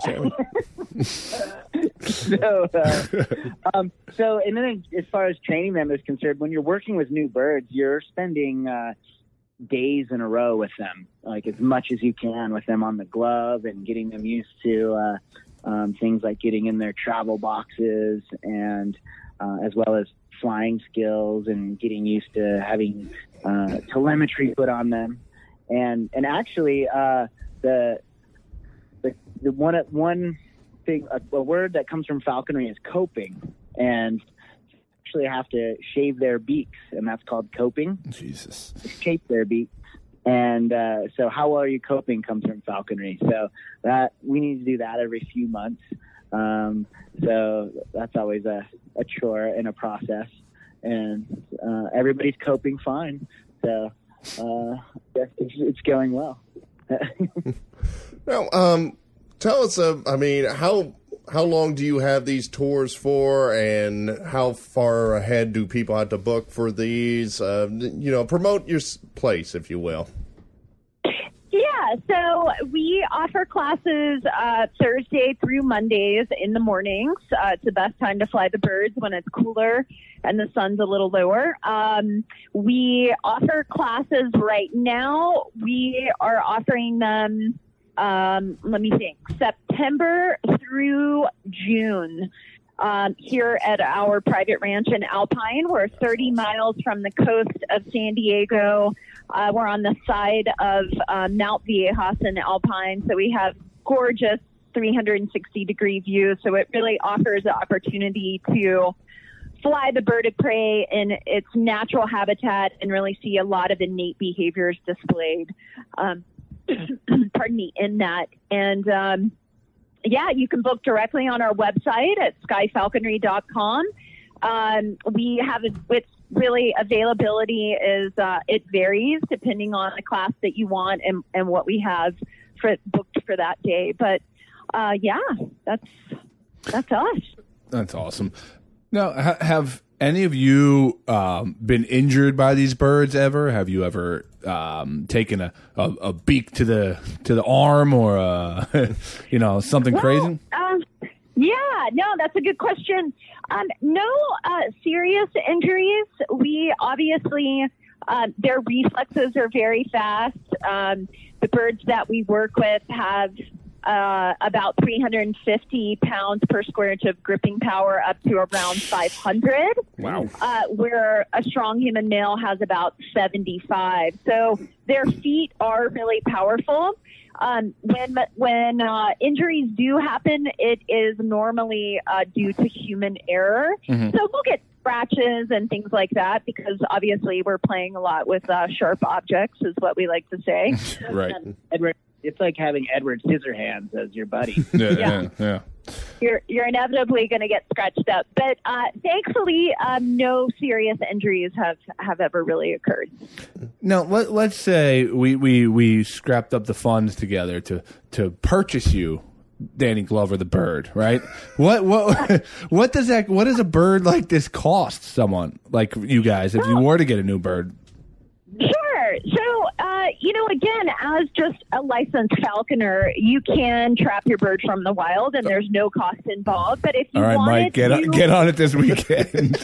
I: so, uh, um, so, and then as far as training them is concerned, when you're working with new birds, you're spending uh, days in a row with them, like as much as you can with them on the glove and getting them used to uh, um, things like getting in their travel boxes and uh, as well as flying skills and getting used to having uh, telemetry put on them. And and actually, uh, the, the the one one thing, a, a word that comes from falconry is coping, and actually have to shave their beaks, and that's called coping.
A: Jesus,
I: shape their beaks. And uh, so, how well are you coping comes from falconry. So that we need to do that every few months. Um, so that's always a, a chore and a process, and uh, everybody's coping fine. So uh, it's, it's going well.
G: Now, um, tell us, uh, I mean, how how long do you have these tours for, and how far ahead do people have to book for these? Uh, you know, promote your place, if you will.
C: Yeah, so we offer classes uh, Thursday through Mondays in the mornings. Uh, it's the best time to fly the birds when it's cooler and the sun's a little lower. Um, we offer classes right now. We are offering them, um, let me think, September through June. Um, here at our private ranch in Alpine. We're thirty miles from the coast of San Diego. Uh, we're on the side of um, Mount Viejas in Alpine, so we have gorgeous three hundred sixty degree view. So it really offers the opportunity to fly the bird of prey in its natural habitat and really see a lot of innate behaviors displayed. Um, pardon me, in that. And um, yeah, you can book directly on our website at sky falconry dot com. Um, we have it's really availability is uh, it varies depending on the class that you want and, and what we have for booked for that day. But uh, yeah, that's that's us.
A: That's awesome. Now, ha- have any of you um, been injured by these birds ever? Have you ever um, taken a, a, a beak to the to the arm or a, you know something
C: well,
A: crazy?
C: Um, yeah, no, that's a good question. Um, no uh, serious injuries. We obviously uh, their reflexes are very fast. Um, the birds that we work with have Uh, about three hundred fifty pounds per square inch of gripping power up to around five hundred.
A: Wow.
C: Uh, where a strong human male has about seventy-five. So their feet are really powerful. Um, when when uh, injuries do happen, it is normally uh, due to human error. Mm-hmm. So we'll get scratches and things like that because obviously we're playing a lot with uh, sharp objects is what we like to say.
A: Right.
I: Edward, it's like having Edward Scissorhands as your buddy.
A: Yeah, yeah,
C: Yeah.
A: yeah.
C: You're you're inevitably going to get scratched up, but uh, thankfully, um, no serious injuries have, have ever really occurred.
A: Now, let, let's say we, we, we scrapped up the funds together to, to purchase you, Danny Glover, the bird, right? What what what does that? What does a bird like this cost someone like you guys if you were to get a new bird?
C: Sure. So, uh, you know, again, as just a licensed falconer, you can trap your bird from the wild, and there's no cost involved. But if you
A: All right,
C: wanted
A: Mike, get
C: to,
A: on, get on it this weekend.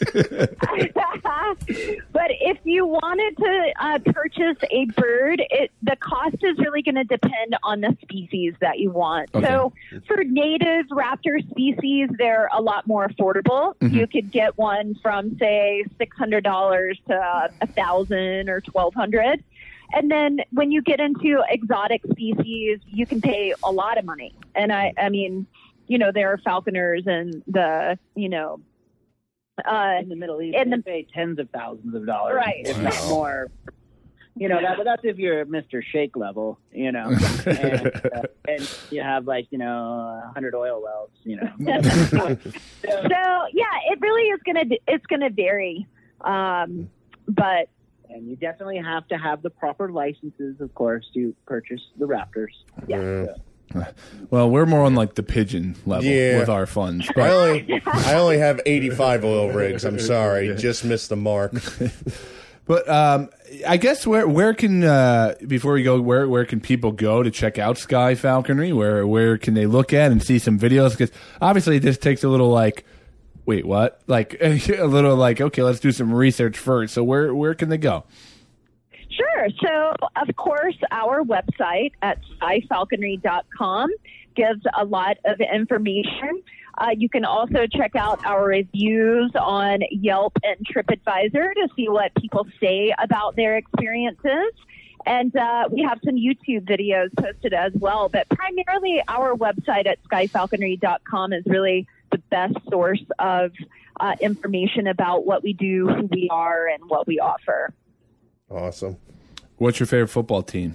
C: but if you wanted to uh, purchase a bird, it, the cost is really going to depend on the species that you want.
A: Okay.
C: So for native raptor species, they're a lot more affordable.
A: Mm-hmm.
C: You could get one from, say, six hundred dollars to a thousand or twelve hundred dollars. And then when you get into exotic species, you can pay a lot of money. And I, I mean, you know, there are falconers and the, you know, uh,
I: In the Middle East,
C: in
I: they
C: the-
I: pay tens of thousands of dollars,
C: Right.
I: if not more. You know, that, but that's if you're Mister Shake level, you know, and, uh, and you have like, you know, a hundred oil wells, you know.
C: so yeah, it really is gonna it's gonna vary, um, but
I: And you definitely have to have the proper licenses, of course, to purchase the raptors.
C: yeah.
A: Well, we're more on like the pigeon level
G: Yeah.
A: with our funds.
G: I
A: But,
G: only I only have eighty-five oil rigs. I'm sorry, just missed the mark.
A: but um, I guess where where can uh, before we go, where where can people go to check out Sky Falconry? Where where can they look at and see some videos? Because obviously this takes a little like. Wait, what? Like a little like, okay, let's do some research first. So where where can they go?
C: Sure. So, of course, our website at sky falconry dot com gives a lot of information. Uh, you can also check out our reviews on Yelp and TripAdvisor to see what people say about their experiences. And uh, we have some YouTube videos posted as well. But primarily, our website at sky falconry dot com is really the best source of uh, information about what we do, who we are, and what we offer.
G: Awesome.
A: What's your favorite football team?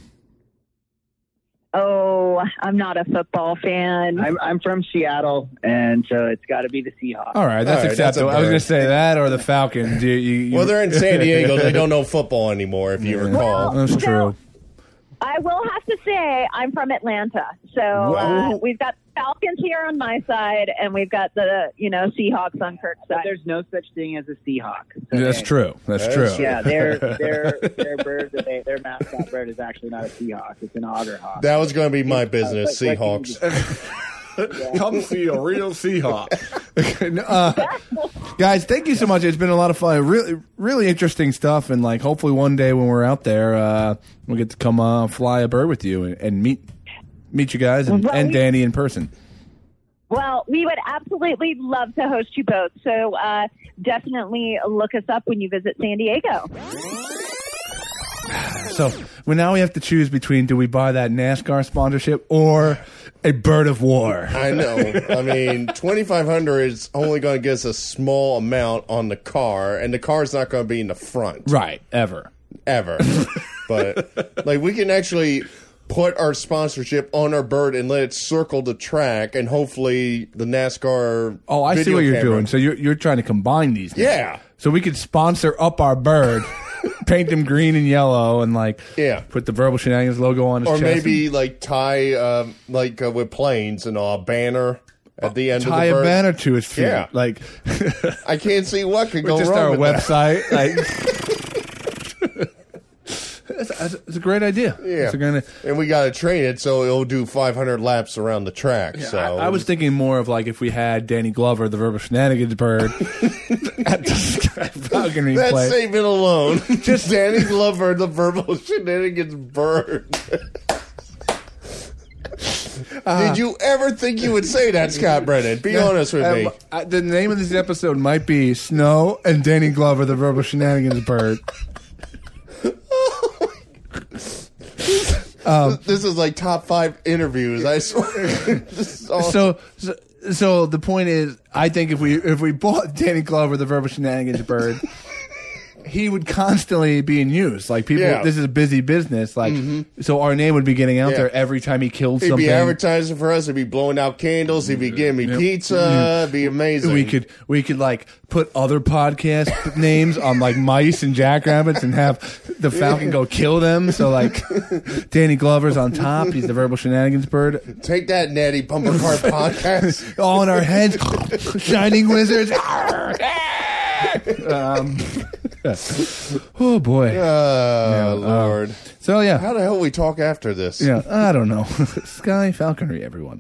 C: Oh, I'm not a football fan.
I: I'm I'm from Seattle, and so it's got to be the Seahawks.
A: All right, that's
G: All right, that's
A: acceptable.
G: a
A: I was
G: bird.
A: going to say that or the Falcons. You, you, you,
G: Well, they're in San Diego. They don't know football anymore, if you recall.
A: That's
C: So,
A: true.
C: I will have to say I'm from Atlanta, so uh, we've got Falcons here on my side, and we've got the you know Seahawks on Kirk's
I: But
C: side.
I: there's no such thing as a Seahawk. So
A: That's
I: they-
A: true. That's
G: That's
A: true.
G: true.
I: Yeah, their their their bird, that they, their mascot bird is actually not a Seahawk. It's an otter hawk.
G: That was going to be my business,
I: Uh, like- like
G: Seahawks.
A: Come see a real Seahawk. uh, guys, thank you so much. It's been a lot of fun. Really, really interesting stuff. And like, hopefully one day when we're out there, uh, we'll get to come uh, fly a bird with you and, and meet meet you guys and,
C: Well,
A: and
C: we-
A: Danny in person.
C: Well, we would absolutely love to host you both, so uh, definitely look us up when you visit San Diego.
A: So well, now we have to choose between do we buy that NASCAR sponsorship or a bird of war?
G: I know. I mean, twenty-five hundred is only going to get us a small amount on the car, and the car's not going to be in the front.
A: Right, ever.
G: Ever. But, like, we can actually put our sponsorship on our bird and let it circle the track, and hopefully the NASCAR.
A: Oh, I see
G: video
A: what you're
G: camera-
A: doing. So you're you're trying to combine these. now.
G: Yeah.
A: So we could sponsor up our bird, paint them green and yellow, and like
G: Yeah.
A: put the Verbal Shenanigans logo on his
G: Or
A: chest.
G: maybe, like, tie, uh, like, uh, with planes and a banner at the end
A: and tie
G: of the
A: a
G: bird.
A: banner to his feet.
G: Yeah.
A: Like
G: I can't see what could go
A: just
G: wrong
A: our
G: with that.
A: website. Like it's, it's a great idea.
G: Yeah.
A: It's a great,
G: And we got to train it so it'll do five hundred laps around the track. so
A: I, I was thinking more of like if we had Danny Glover, the Verbal Shenanigans bird, at the Sky Falconry
G: That's
A: play.
G: saving alone. Just Danny Glover, the Verbal Shenanigans bird. Did you ever think you would say that, Scott Brennan? Be honest with me.
A: Um, I- the name of this episode might be Snow and Danny Glover, the Verbal Shenanigans bird. Um,
G: this is like top five interviews. I swear. This is awesome.
A: so, so, so the point is, I think if we if we bought Danny Glover, the Verbal Shenanigans bird, he would constantly be in use. Like people,
G: Yeah.
A: this is a busy business. Like, so our name would be getting out
G: Yeah.
A: there every time he killed
G: He'd
A: something.
G: be advertising for us. He'd be blowing out candles. He'd be giving me pizza. It'd be amazing.
A: We could we could like put other podcast names on like mice and jackrabbits and have the Falcon go kill them. So like Danny Glover's on top. He's the Verbal Shenanigans bird.
G: Take that, Natty Bumper Cart podcast.
A: All in our heads, shining wizards. um, Oh boy.
G: Oh, Lord.
A: Um, so yeah.
G: How the hell we talk after this?
A: Yeah, I don't know. Sky Falconry, everyone.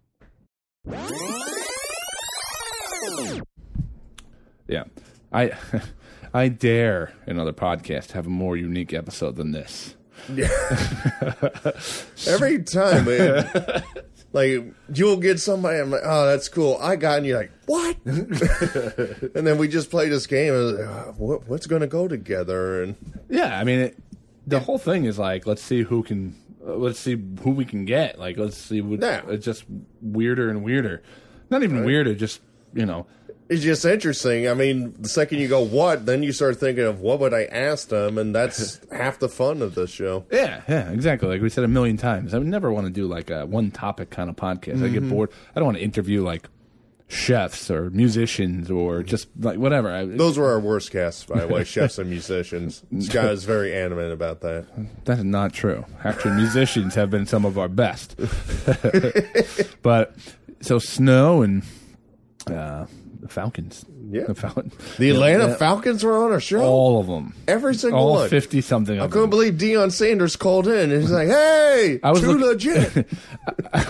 A: Yeah. I I dare another podcast have a more unique episode than this.
G: Yeah. Every time, man, like you'll get somebody, I'm like, oh, that's cool. I got, and you're like, what? And then we just play this game. And like, oh, what, what's going to go together? And
A: yeah, I mean, it, the whole thing is like, let's see who can, uh, let's see who we can get. Like, let's see what.
G: Yeah.
A: It's just weirder and weirder. Not even
G: Right.
A: weirder, just you know.
G: It's just interesting. I mean, the second you go, what? Then you start thinking of what would I ask them, and that's half the fun of this show.
A: Yeah, yeah, exactly. Like we said a million times, I would never want to do like a one topic kind of podcast. I get bored. I don't want to interview like chefs or musicians or just like whatever. I,
G: Those were our worst casts, by the way, chefs and musicians. Scott is very adamant about that.
A: That is not true. Actually, musicians have been some of our best. But so Snow and uh, the Falcons.
G: Yeah.
A: The, Fal-
G: The Atlanta
A: Yeah.
G: Falcons were on our show?
A: All of them.
G: Every single
A: All
G: one.
A: fifty-something
G: I
A: of
G: couldn't
A: them.
G: believe Deion Sanders called in and he's like, hey,
A: I was
G: too
A: look-
G: legit.
A: I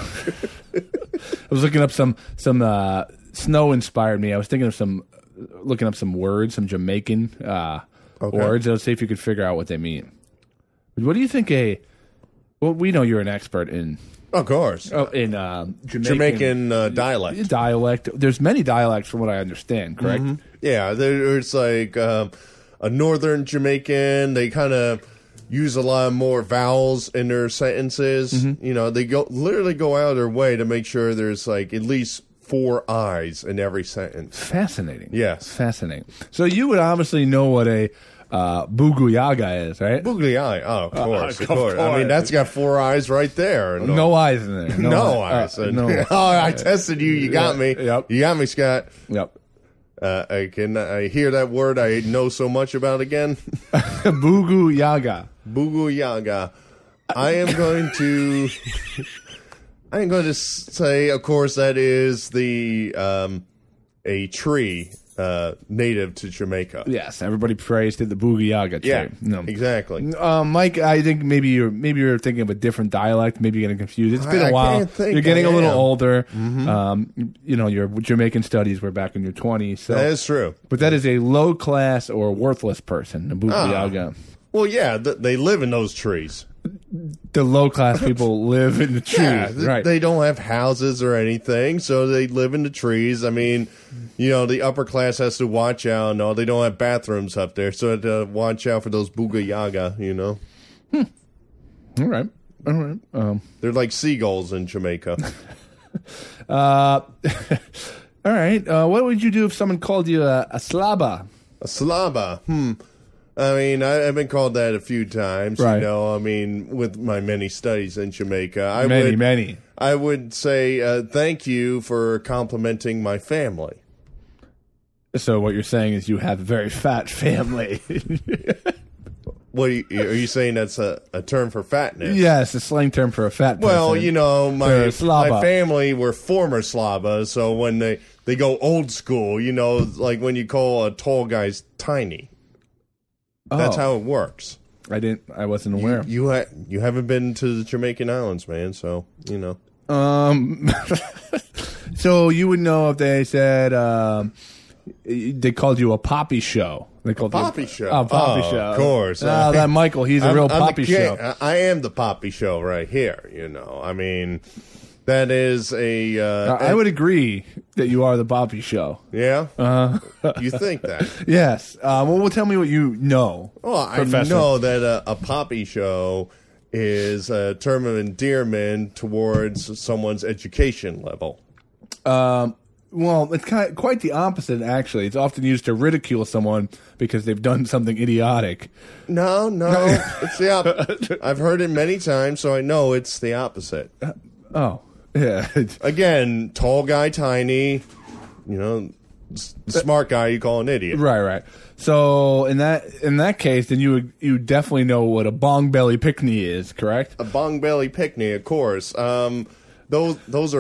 A: was looking up some some uh, Snow inspired me. I was thinking of some looking up some words, some Jamaican uh,
G: Okay.
A: words. Let's see if you could figure out what they mean. What do you think a? Well, we know you're an expert in
G: Of course.
A: oh, in uh, Jamaican,
G: Jamaican uh, dialect.
A: dialect. There's many dialects, from what I understand. Correct?
G: Yeah, there's like um, a northern Jamaican. They kind of use a lot more vowels in their sentences.
A: Mm-hmm.
G: You know, they go literally go out of their way to make sure there's like at least four I's in every sentence.
A: Fascinating.
G: Yes.
A: Fascinating. So you would obviously know what a uh, Buguyaga is, right?
G: Boogly eye. Oh, of course,
A: of
G: of course. I
A: course.
G: mean, that's got four eyes right there.
A: No eyes in there. No,
G: No
A: eye-
G: eyes.
A: uh, no.
G: Oh, I tested you. You got me.
A: Yep.
G: You got me, Scott.
A: Yep.
G: Uh, I can I hear that word I know so much about again.
A: Buguyaga.
G: Bugu Yaga. I am going to. I am going to say, of course, that is the um, a tree uh, native to Jamaica.
A: Yes, everybody prays to the Buguyaga tree.
G: Yeah,
A: No.
G: exactly.
A: Um, Mike, I think maybe you're maybe you're thinking of a different dialect. Maybe you're getting confused. It's been
G: I-
A: a
G: I
A: while.
G: can't think
A: You're getting
G: I
A: a little
G: am.
A: older. Um, you know, your Jamaican studies were back in your twenties. So.
G: That is true.
A: But that is a low class or worthless person, the Buguyaga.
G: Well, yeah, th- they live in those trees.
A: The low class people live in the trees,
G: Yeah, th-
A: right?
G: they don't have houses or anything, so they live in the trees. I mean, you know, the upper class has to watch out. No, they don't have bathrooms up there, so to watch out for those Buga Yaga, you know.
A: All right, all right. Um,
G: They're like seagulls in Jamaica.
A: uh, all right. Uh, what would you do if someone called you a, a slaba?
G: A slaba. Hmm. I mean, I, I've been called that a few times.
A: Right.
G: You know, I mean, with my many studies in Jamaica, I
A: Many,
G: would,
A: many.
G: I would say uh, thank you for complimenting my family.
A: So what you're saying is you have a very fat family.
G: What are you, are you saying? That's a, a term for fatness?
A: Yes, a slang term for a fat person.
G: Well, you know, my
A: They're a slaba.
G: my family were former Slava, so when they, they go old school, you know, like when you call a tall guy tiny. That's
A: Oh.
G: how it works.
A: I didn't. I wasn't aware.
G: You you, ha- you haven't been to the Jamaican Islands, man, so, you know.
A: Um. So you would know if they said um, they called you a poppy show. They called
G: Poppy
A: you,
G: show.
A: Oh, poppy
G: Oh,
A: show.
G: of course.
A: Oh, that Michael. He's a
G: I'm-
A: real
G: I'm the
A: poppy
G: king-
A: show.
G: I I am the poppy show right here, you know. I mean, that is a... Uh,
A: I would agree that you are the poppy show.
G: Yeah?
A: Uh,
G: You think that?
A: yes. Uh, well, well, tell me what you know.
G: Well, I
A: Professor.
G: know that a, a poppy show is a term of endearment towards someone's education level.
A: Um, well, it's kind of, quite the opposite, actually. It's often used to ridicule someone because they've done something idiotic.
G: No, no, it's the opposite. I've heard it many times, so I know it's the opposite.
A: Oh, yeah.
G: Again, tall guy, tiny, you know, s- smart guy you call an idiot.
A: Right, right. So in that in that case, then you would you definitely know what a bong belly pickney is, correct?
G: A bong belly picnic, of course. Um, those those are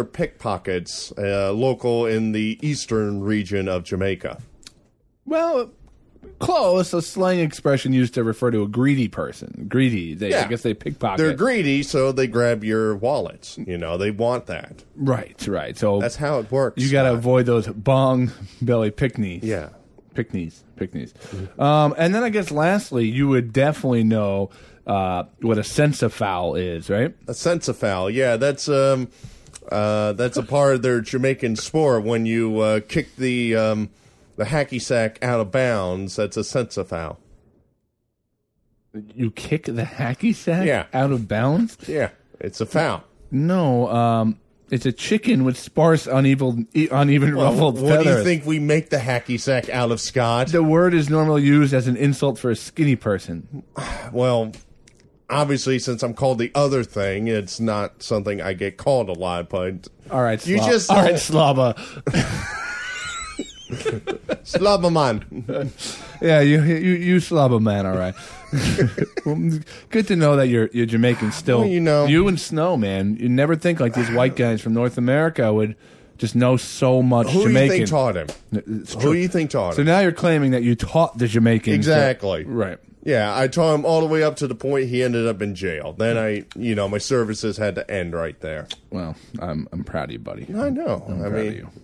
G: pickpockets, uh, local in the eastern region of Jamaica.
A: Well, Close, a slang expression used to refer to a greedy person. Greedy. They,
G: Yeah.
A: I guess they pickpocket.
G: They're greedy, so they grab your wallets. You know, they want that.
A: Right, right. So
G: That's how it works.
A: you got to
G: Scott.
A: avoid those bong belly pickneys.
G: Yeah.
A: Pickneys. Pickneys. Um, and then I guess lastly, you would definitely know uh, what a sensifowl is, right?
G: A sensifowl. Yeah, that's um, uh, that's a part of their Jamaican sport. When you uh, kick the um, the hacky sack out of bounds, that's a sensifowl.
A: You kick the hacky sack
G: Yeah.
A: out of bounds?
G: Yeah, it's a foul.
A: No, um, it's a chicken with sparse, uneven, e- uneven ruffled
G: what
A: feathers.
G: do you think we make the hacky sack out of, Scott?
A: The word is normally used as an insult for a skinny person.
G: Well, obviously, since I'm called the other thing, it's not something I get called a lot. But
A: All right,
G: You
A: Slab-
G: just-
A: all right, Slava.
G: Slavaman.
A: Yeah, you you you Slava man, all right. Well, good to know that you're you're Jamaican still.
G: Well, you know.
A: you and Snow, man. You never think like these white guys from North America would just know so much
G: Who do you
A: Jamaican.
G: think taught him?
A: It's
G: Who
A: true.
G: do you think taught
A: So
G: him?
A: now you're claiming that you taught the Jamaicans.
G: Exactly.
A: that- right.
G: Yeah, I taught him all the way up to the point he ended up in jail. Then I, you know, my services had to end right there.
A: Well, I'm I'm proud of you, buddy.
G: I know.
A: I'm
G: I
A: proud
G: mean,
A: of you.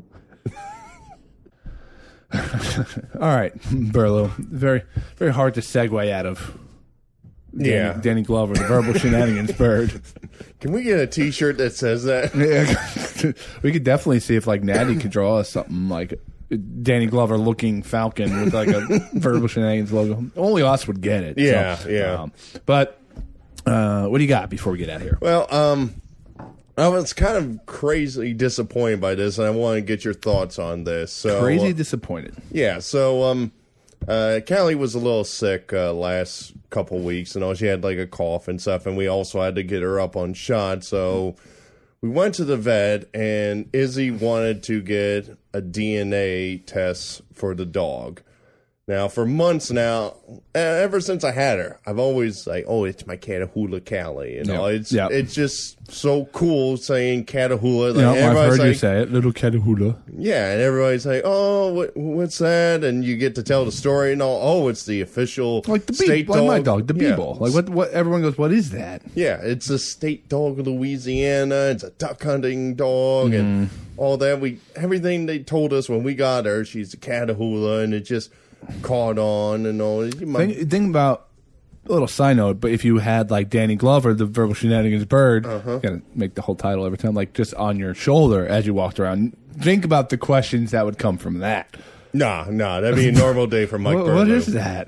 A: All right, Burlo. Very very hard to segue out of. Danny,
G: Yeah.
A: Danny Glover, the verbal shenanigans bird.
G: can we get a T-shirt that says that?
A: Yeah, we could definitely see if like Natty could draw us something like Danny Glover looking falcon with like a verbal shenanigans logo. Only us would get it.
G: Yeah,
A: so,
G: yeah.
A: Um, but uh, what do you got before we get out of here?
G: Well, um, I was kind of crazy disappointed by this, and I want to get your thoughts on this. So,
A: Crazy
G: uh,
A: disappointed.
G: yeah. So, um, uh, Callie was a little sick uh, last couple weeks, and all she had like a cough and stuff, and we also had to get her up on shots. So we went to the vet, and Izzy wanted to get a D N A test for the dog. Now, for months now, ever since I had her, I've always like, oh, it's my Catahoula Callie. You know,
A: Yeah.
G: it's
A: Yeah.
G: it's just so cool saying Catahoula. Like,
A: Yeah, I've
G: everybody's
A: heard you
G: like,
A: say it, little Catahoula.
G: yeah, and everybody's like, oh, what, what's that? And you get to tell the story and all. Oh, it's the official
A: Like the
G: state
A: beep, like
G: dog.
A: my dog, the
G: yeah.
A: Beeble. Like what? What? Everyone goes, what is that?
G: Yeah, it's a state dog of Louisiana. It's a duck hunting dog and all that. We everything they told us when we got her, she's a Catahoula, and it just caught on and all. My,
A: Think, think about a little side note, but if you had like Danny Glover, the verbal shenanigans bird,
G: Uh-huh.
A: gotta make the whole title every time, like just on your shoulder as you walked around. Think about the questions that would come from that.
G: nah, nah, that'd be a normal day for Mike
A: What,
G: Burlow.
A: what is that?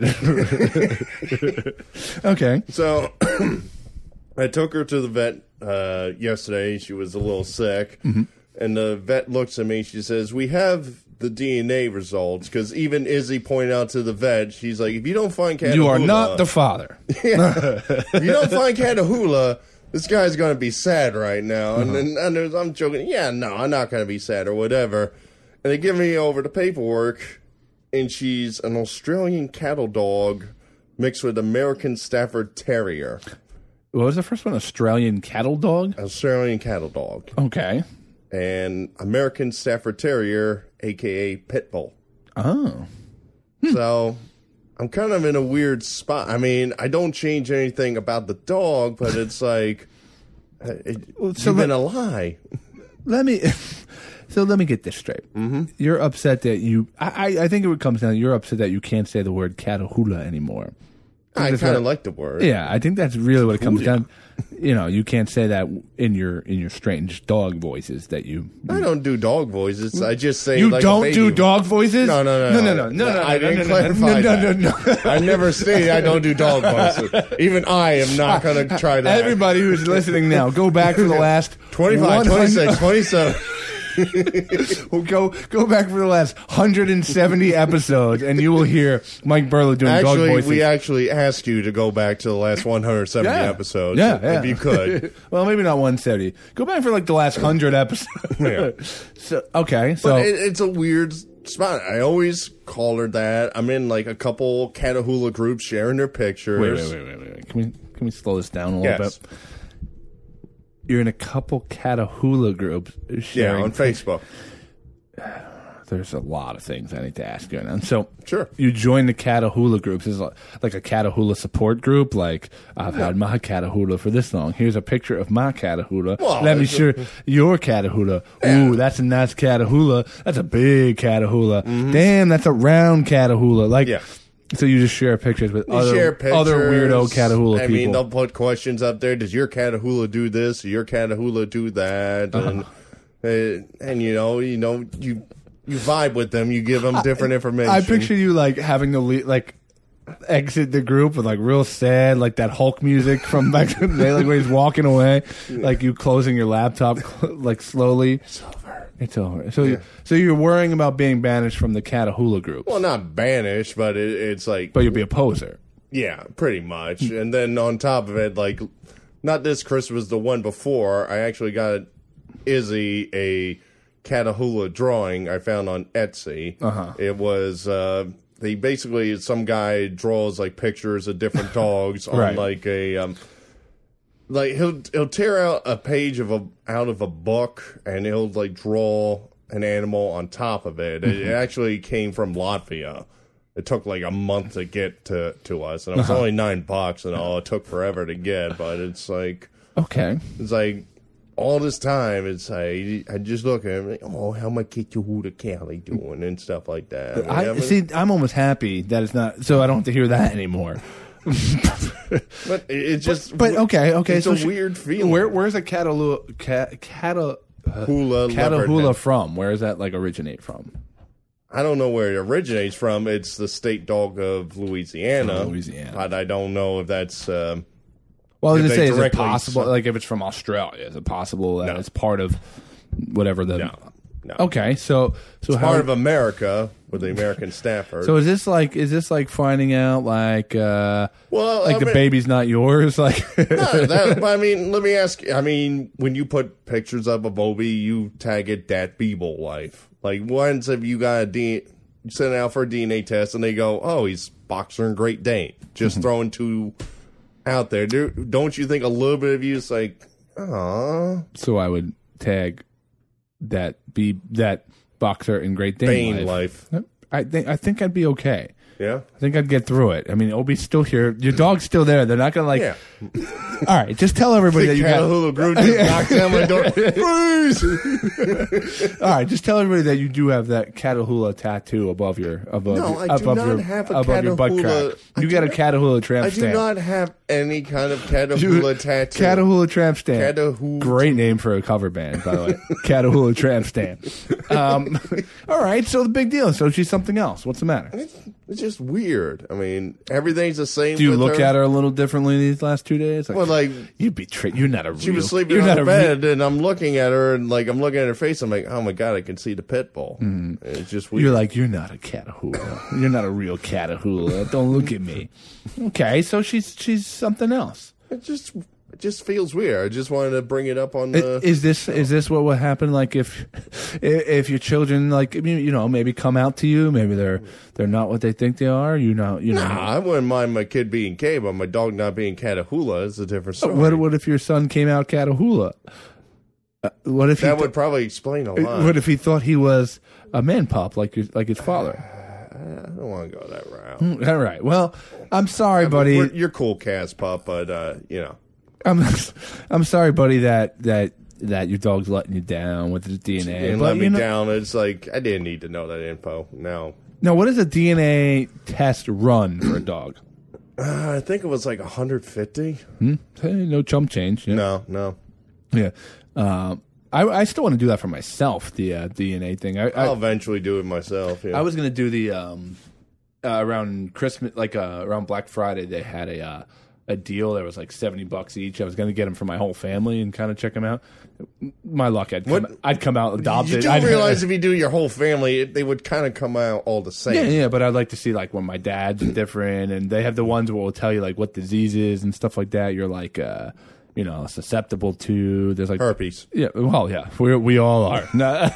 A: Okay.
G: So I took her to the vet uh, yesterday. She was a little sick.
A: Mm-hmm.
G: And the vet looks at me. She says, we have the D N A results. Because even Izzy pointed out to the vet, she's like, if you don't find Catahoula.
A: You are not the father.
G: If you don't find Catahoula, this guy's going to be sad right now. And then and there's, I'm joking, yeah, no, I'm not going to be sad or whatever. And they give me over the paperwork. And she's an Australian cattle dog mixed with American Stafford Terrier.
A: What was the first one? Australian cattle dog?
G: Australian cattle dog.
A: Okay.
G: And American Stafford Terrier, a k a. Pitbull.
A: Oh.
G: So I'm kind of in a weird spot. I mean, I don't change anything about the dog, but it's like, uh, it,
A: Well, so
G: you've been
A: let-
G: a lie.
A: Let me. So let me get this straight. Mm-hmm. You're upset that you. I, I I think it comes down. You're upset that you can't say the word Catahoula anymore.
G: I
A: That's
G: kind
A: what-
G: of like the word.
A: Yeah, I think that's really what it comes down. You know, you can't say that in your in your strange dog voices that you.
G: I don't do dog voices. I just say
A: You
G: like a
A: don't
G: baby
A: do
G: voice.
A: dog voices?
G: No, no, no,
A: no,
G: no,
A: no, no, no, no.
G: I
A: no,
G: didn't
A: no, no,
G: clarify
A: no,
G: that.
A: no, no, no.
G: I never stated I don't do dog voices. Even I am not going to try that.
A: Everybody who's listening now, go back for the last
G: twenty-five,
A: one hundred
G: twenty-six, twenty-seven.
A: Well, go go back for the last one hundred seventy episodes, and you will hear Mike Burlow doing dog
G: Actually,
A: voices.
G: we actually asked you to go back to the last one hundred seventy
A: Yeah.
G: episodes.
A: Yeah,
G: if
A: yeah.
G: you could.
A: Well, maybe not one seventy. Go back for like the last one hundred episodes.
G: Yeah.
A: So okay, so
G: But it, it's a weird spot. I always call her that. I'm in like a couple Catahoula groups sharing their pictures.
A: wait, wait, wait, wait, wait. Can we can we slow this down a little
G: Yes.
A: bit? You're in a couple Catahoula groups
G: Yeah,
A: sharing.
G: on Facebook.
A: there's a lot of things I need to ask you. And so,
G: sure,
A: you joined the Catahoula group. This is like a Catahoula support group. Like, I've yeah. had my Catahoula for this long. Here's a picture of my Catahoula.
G: Well,
A: Let me show your Catahoula.
G: Yeah.
A: Ooh, that's a nice Catahoula. That's a big Catahoula.
G: Mm-hmm.
A: Damn, that's a round Catahoula. Like,
G: yeah.
A: So you just share pictures with
G: you
A: other,
G: share pictures,
A: other weirdo Catahoula
G: I
A: people.
G: I mean, they'll put questions up there. Does your Catahoula do this? Your Catahoula do that?
A: Uh-huh.
G: And, uh, and you know, you know, you you vibe with them. You give them different
A: I,
G: information.
A: I picture you like having to le- like exit the group with like real sad, like that Hulk music from back in the day, like when he's walking away, like you closing your laptop like slowly.
G: It's over.
A: It's over. So,
G: Yeah.
A: you, so you're worrying about being banished from the Catahoula group.
G: Well, not banished, but it, it's like.
A: But you'll be a poser.
G: Yeah, pretty much. And then on top of it, like, not this Christmas, the one before, I actually got Izzy a Catahoula drawing I found on Etsy.
A: Uh-huh.
G: It was, uh, they basically, some guy draws, like, pictures of different dogs on,
A: Right.
G: like, a, um, like, he'll, he'll tear out a page of a, out of a book, and he'll, like, draw an animal on top of it. It, it actually came from Latvia. It took like a month to get to, to us, and it was
A: Uh-huh.
G: only nine bucks, and all it took forever to get. But it's like,
A: Okay.
G: it's like all this time, it's like I just look at him, like, oh, how my Catahoula Cali doing and stuff like that.
A: I,
G: I mean,
A: see. I'm almost happy that it's not, so I don't have to hear that anymore.
G: but it, it just,
A: But okay, okay.
G: it's
A: so
G: a
A: she-
G: weird feeling.
A: Where, where's a Catahoula, Cat, Cata,
G: Hula leopard
A: Catahoula
G: head.
A: from? Where does that like originate from?
G: I don't know where it originates from. It's the state dog of Louisiana.
A: From Louisiana.
G: But I don't know if that's. Um,
A: Well, I was
G: If
A: gonna
G: they
A: say, is it
G: directly
A: possible?
G: su-
A: Like, if it's from Australia, is it possible that
G: No.
A: it's part of whatever the?
G: no, no.
A: Okay, so so
G: It's
A: how?
G: part of America with the American Stafford.
A: so is this like is this like finding out like uh
G: well,
A: like
G: I
A: the
G: mean-
A: baby's not yours? Like,
G: No, that, I mean, let me ask you. I mean, when you put pictures up of Obi, you tag it Dat Beeble Life. Like, once have you got a D, you send it out for a D N A test, and they go, oh, he's boxer and Great Dane. Just throwing two out there. Do, don't you think a little bit of you is like, aw,
A: so I would tag that be that boxer in Great Dane
G: Bane
A: life.
G: life.
A: I think I think I'd be okay.
G: Yeah?
A: I think I'd get through it. I mean, Obi's still here. Your dog's still there. They're not gonna like.
G: Yeah.
A: All right, just tell everybody that
G: The
A: you got.
G: Catahoula group just knocks down my door. Freeze!
A: All right, just tell everybody that you do have that Catahoula tattoo above your above
G: No,
A: your,
G: I do
A: above
G: not
A: your
G: have a
A: above your butt
G: Catahoula-
A: crack.
G: I
A: You
G: do
A: got a
G: not-
A: Catahoula tramp
G: I do
A: stamp.
G: not have any kind of
A: You-
G: Catahoula tattoo.
A: Catahoula tramp stamp.
G: Catahoula-
A: Great name for a cover band, by the way. Catahoula tramp stamp. Um, all right, so the big deal. So she's something else. What's the matter?
G: It's, it's just weird. I mean, everything's the same.
A: Do you
G: with
A: look
G: her.
A: at her a little differently these last two days?
G: Well, like,
A: you betray. You're not a real.
G: she was sleeping
A: you're
G: on
A: not
G: the
A: a
G: bed,
A: Real,
G: and I'm looking at her, and like I'm looking at her face. I'm like, oh my god, I can see the pit bull. Mm. It's just weird.
A: you're like you're not a Catahoula. You're not a real Catahoula. Don't look at me. Okay, so she's she's something else.
G: it just it just feels weird. I just wanted to bring it up on
A: I-
G: the.
A: Is this is this what would happen? Like if if your children like you you know maybe come out to you, maybe they're they're not what they think they are. You know you know.
G: Nah, I wouldn't mind my kid being gay, but my dog not being Catahoula is a different story.
A: What what if your son came out Catahoula? Uh, what if he
G: that
A: th-
G: would probably explain a lot.
A: what if he thought he was a man pup like your, like his father?
G: I don't want to go that route.
A: All right. Well, I'm sorry, buddy.
G: We're- You're cool, Cass pup, but uh, you know.
A: I'm I'm sorry, buddy. That that that your dog's letting you down with the D N A.
G: And
A: But,
G: let me
A: you know-
G: down. It's like I didn't need to know that info. No,
A: Now, what does a D N A test run for a dog?
G: uh, I think it was like one hundred fifty.
A: Hmm? Hey, no chump change. Yeah.
G: No, no.
A: Yeah. Um, I, I still want to do that for myself, the uh, D N A thing. I, I,
G: I'll eventually do it myself. Yeah.
A: I was going to do the um, uh, around Christmas, like uh, around Black Friday, they had a uh, a deal that was like seventy bucks each. I was going to get them for my whole family and kind of check them out. My luck, I'd come,
G: What-
A: I'd come out adopted.
G: You do
A: I'd,
G: realize if you do your whole family, it, they would kind of come out all the same.
A: Yeah, yeah, but I'd like to see like when my dad's different, and they have the ones where will tell you like what diseases and stuff like that you're like, uh, you know, susceptible to. There's like
G: Herpes.
A: Yeah, well, yeah, we we all are. No.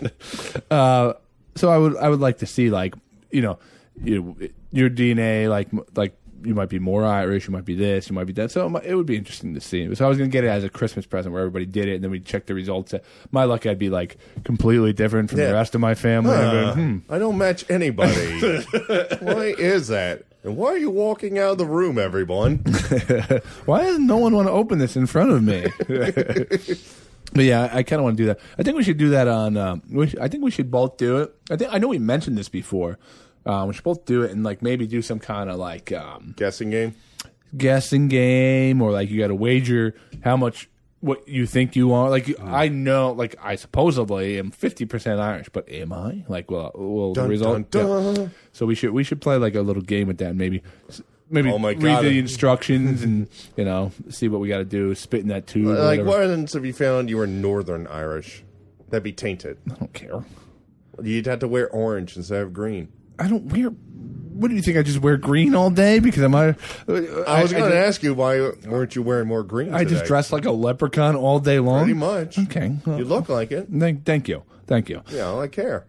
A: uh, so I would I would like to see like you know you, your D N A like like you might be more Irish, you might be this, you might be that. So it, might, it would be interesting to see. So I was going to get it as a Christmas present where everybody did it, and then we check the results. My luck, I'd be like completely different from
G: Yeah.
A: the rest of my family.
G: Huh.
A: I'd be like, hmm.
G: I don't match anybody. Why is that? And why are you walking out of the room, everyone?
A: Why does no one want to open this in front of me? But yeah, I kind of want to do that. I think we should do that on. Um, we should, I think we should both do it. I think I know we mentioned this before. Um, we should both do it and like maybe do some kind of like um,
G: guessing game,
A: guessing game, or like you got to wager how much what you think you are. Like I know, like I supposedly am fifty percent Irish, but am I? Like, well, well, the
G: Dun,
A: result.
G: dun, dun.
A: Yeah. So we should we should play like a little game with that. Maybe maybe
G: Oh my
A: read
G: God.
A: the instructions and you know see what we got to do. Spit in that tube. or
G: like,
A: whatever.
G: what happens if you found you were Northern Irish? That'd be tainted.
A: I don't care.
G: You'd have to wear orange instead of green.
A: I don't wear. What do you think? I just wear green all day because I'm. I,
G: I was going to ask you, why weren't you wearing more green
A: I
G: today?
A: just dress like a leprechaun all day long.
G: Pretty much.
A: Okay. Well,
G: You look like it.
A: Thank, thank you. Thank you.
G: Yeah, I care.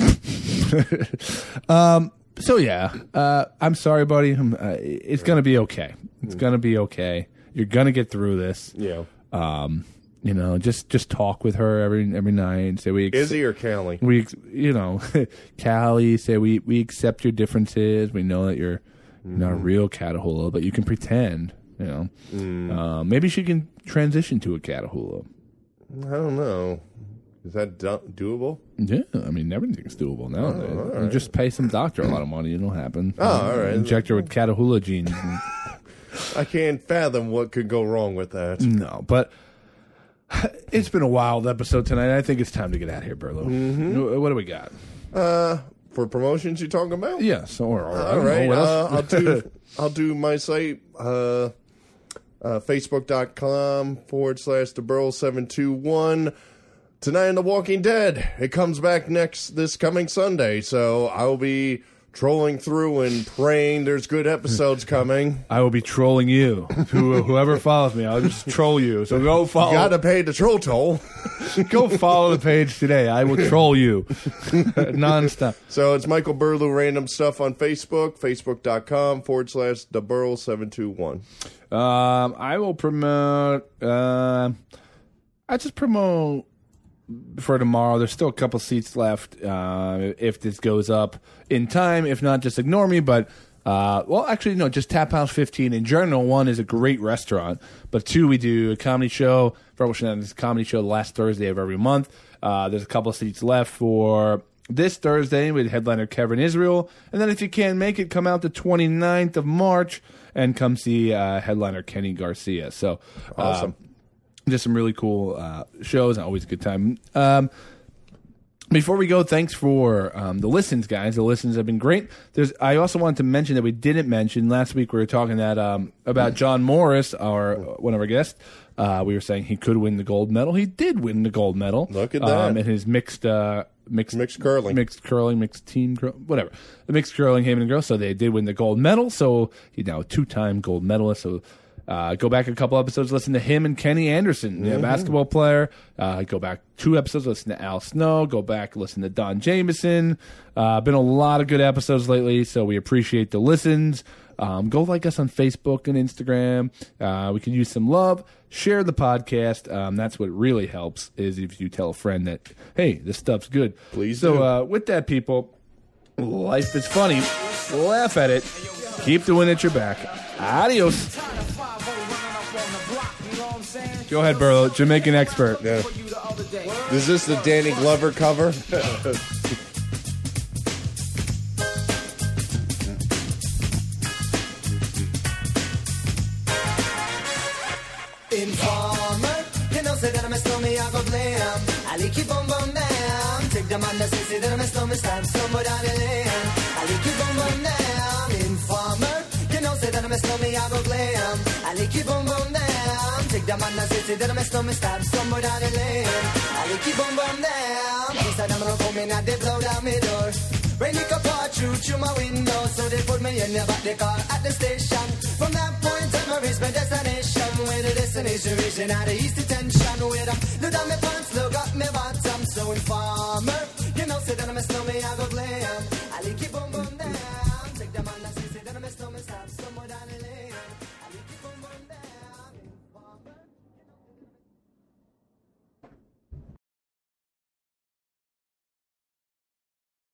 A: um. So yeah, uh, I'm sorry, buddy. Um, uh, it's gonna be okay. It's gonna be okay. You're gonna get through this.
G: Yeah.
A: Um. You know, just just talk with her every every night and say we. Ex-
G: Izzy or Callie?
A: We, ex- you know, Callie, say we we accept your differences. We know that you're
G: Mm-hmm.
A: not a real Catahoula, but you can pretend. You know,
G: Mm.
A: uh, maybe she can transition to a Catahoula.
G: I don't know. Is that do- doable?
A: Yeah, I mean everything's doable nowadays.
G: Oh, all
A: You
G: right.
A: just pay some doctor a lot of money, it'll happen.
G: Oh, all right.
A: Inject her with Catahoula genes. And,
G: I can't fathom what could go wrong with that.
A: no, but it's been a wild episode tonight. I think it's time to get out of here, Burlo.
G: Mm-hmm.
A: What do we got?
G: Uh, for promotions, you talking about?
A: Yes, or, or I
G: All
A: don't know,
G: right.
A: what
G: Uh,
A: else?
G: I'll do. I'll do my site. Uh, uh, Facebook.com forward slash the Burl seven two one. Tonight in The Walking Dead. It comes back next this coming Sunday, so I will be trolling through and praying there's good episodes coming.
A: I will be trolling you. Who, whoever follows me, I'll just troll you. So go follow.
G: You gotta pay the troll toll.
A: Go follow the page today. I will troll you nonstop.
G: So it's Michael Burlew Random Stuff on Facebook, facebook.com forward slash the Burl seven two one.
A: Um, I will promote. Uh, I just promote for tomorrow. There's still a couple seats left. Uh, if this goes up in time, if not, just ignore me. But uh, well, actually, no. Just Tap House fifteen in general. One is a great restaurant, but two, we do a comedy show. Verbal Shenanigans comedy show the last Thursday of every month. Uh, there's a couple of seats left for this Thursday with headliner Kevin Israel, and then if you can't make it, come out the twenty-ninth of March and come see uh, headliner Kenny Garcia. So
G: Awesome.
A: Uh, just some really cool uh, shows and always a good time. Um, before we go, thanks for um, the listens, guys. The listens have been great. There's. I also wanted to mention that we didn't mention last week. We were talking that um, about John Morris, our one of our guests. Uh, we were saying he could win the gold medal. He did win the gold medal.
G: Look at
A: um,
G: that.
A: in his mixed uh, mixed
G: Mixed curling.
A: mixed curling, mixed team, cur- whatever. The mixed curling, him and girls. So they did win the gold medal. So he's now a two-time gold medalist. So. Uh, go back a couple episodes, listen to him and Kenny Anderson, the
G: Mm-hmm.
A: basketball player. Uh, go back two episodes, listen to Al Snow. Go back, listen to Don Jameson. Uh, been a lot of good episodes lately, so we appreciate the listens. Um, go like us on Facebook and Instagram. Uh, we can use some love. Share the podcast. Um, that's what really helps, is if you tell a friend that, hey, this stuff's good.
G: Please
A: So
G: do.
A: uh, with that, people, life is funny. Laugh at it. Keep doing it your back. Adios. Go ahead, Burlo. Jamaican expert.
G: Yeah. Is this the Danny Glover cover?
H: Informer, you know, say that I'm a stormy, I go blam. I like you boom boom down. Take the man that say, say that I'm a stormy, stab somewhere down the lane. I like you boom boom down. Informer, you know, say that I'm a stormy, I go glam. I like you boom boom down. Take the man that say, say that I'm a stormy, stab somewhere down the lane. I like you boom boom down. He said I'm gonna come in and they blow down my door. Rain it could pour through through my window, so they put me in the back the car at the station. From that point on, I reached my destination. Where the destination region had the east detention. Where I look down my pants, look up my bottom. So informer, you know, say that I'm a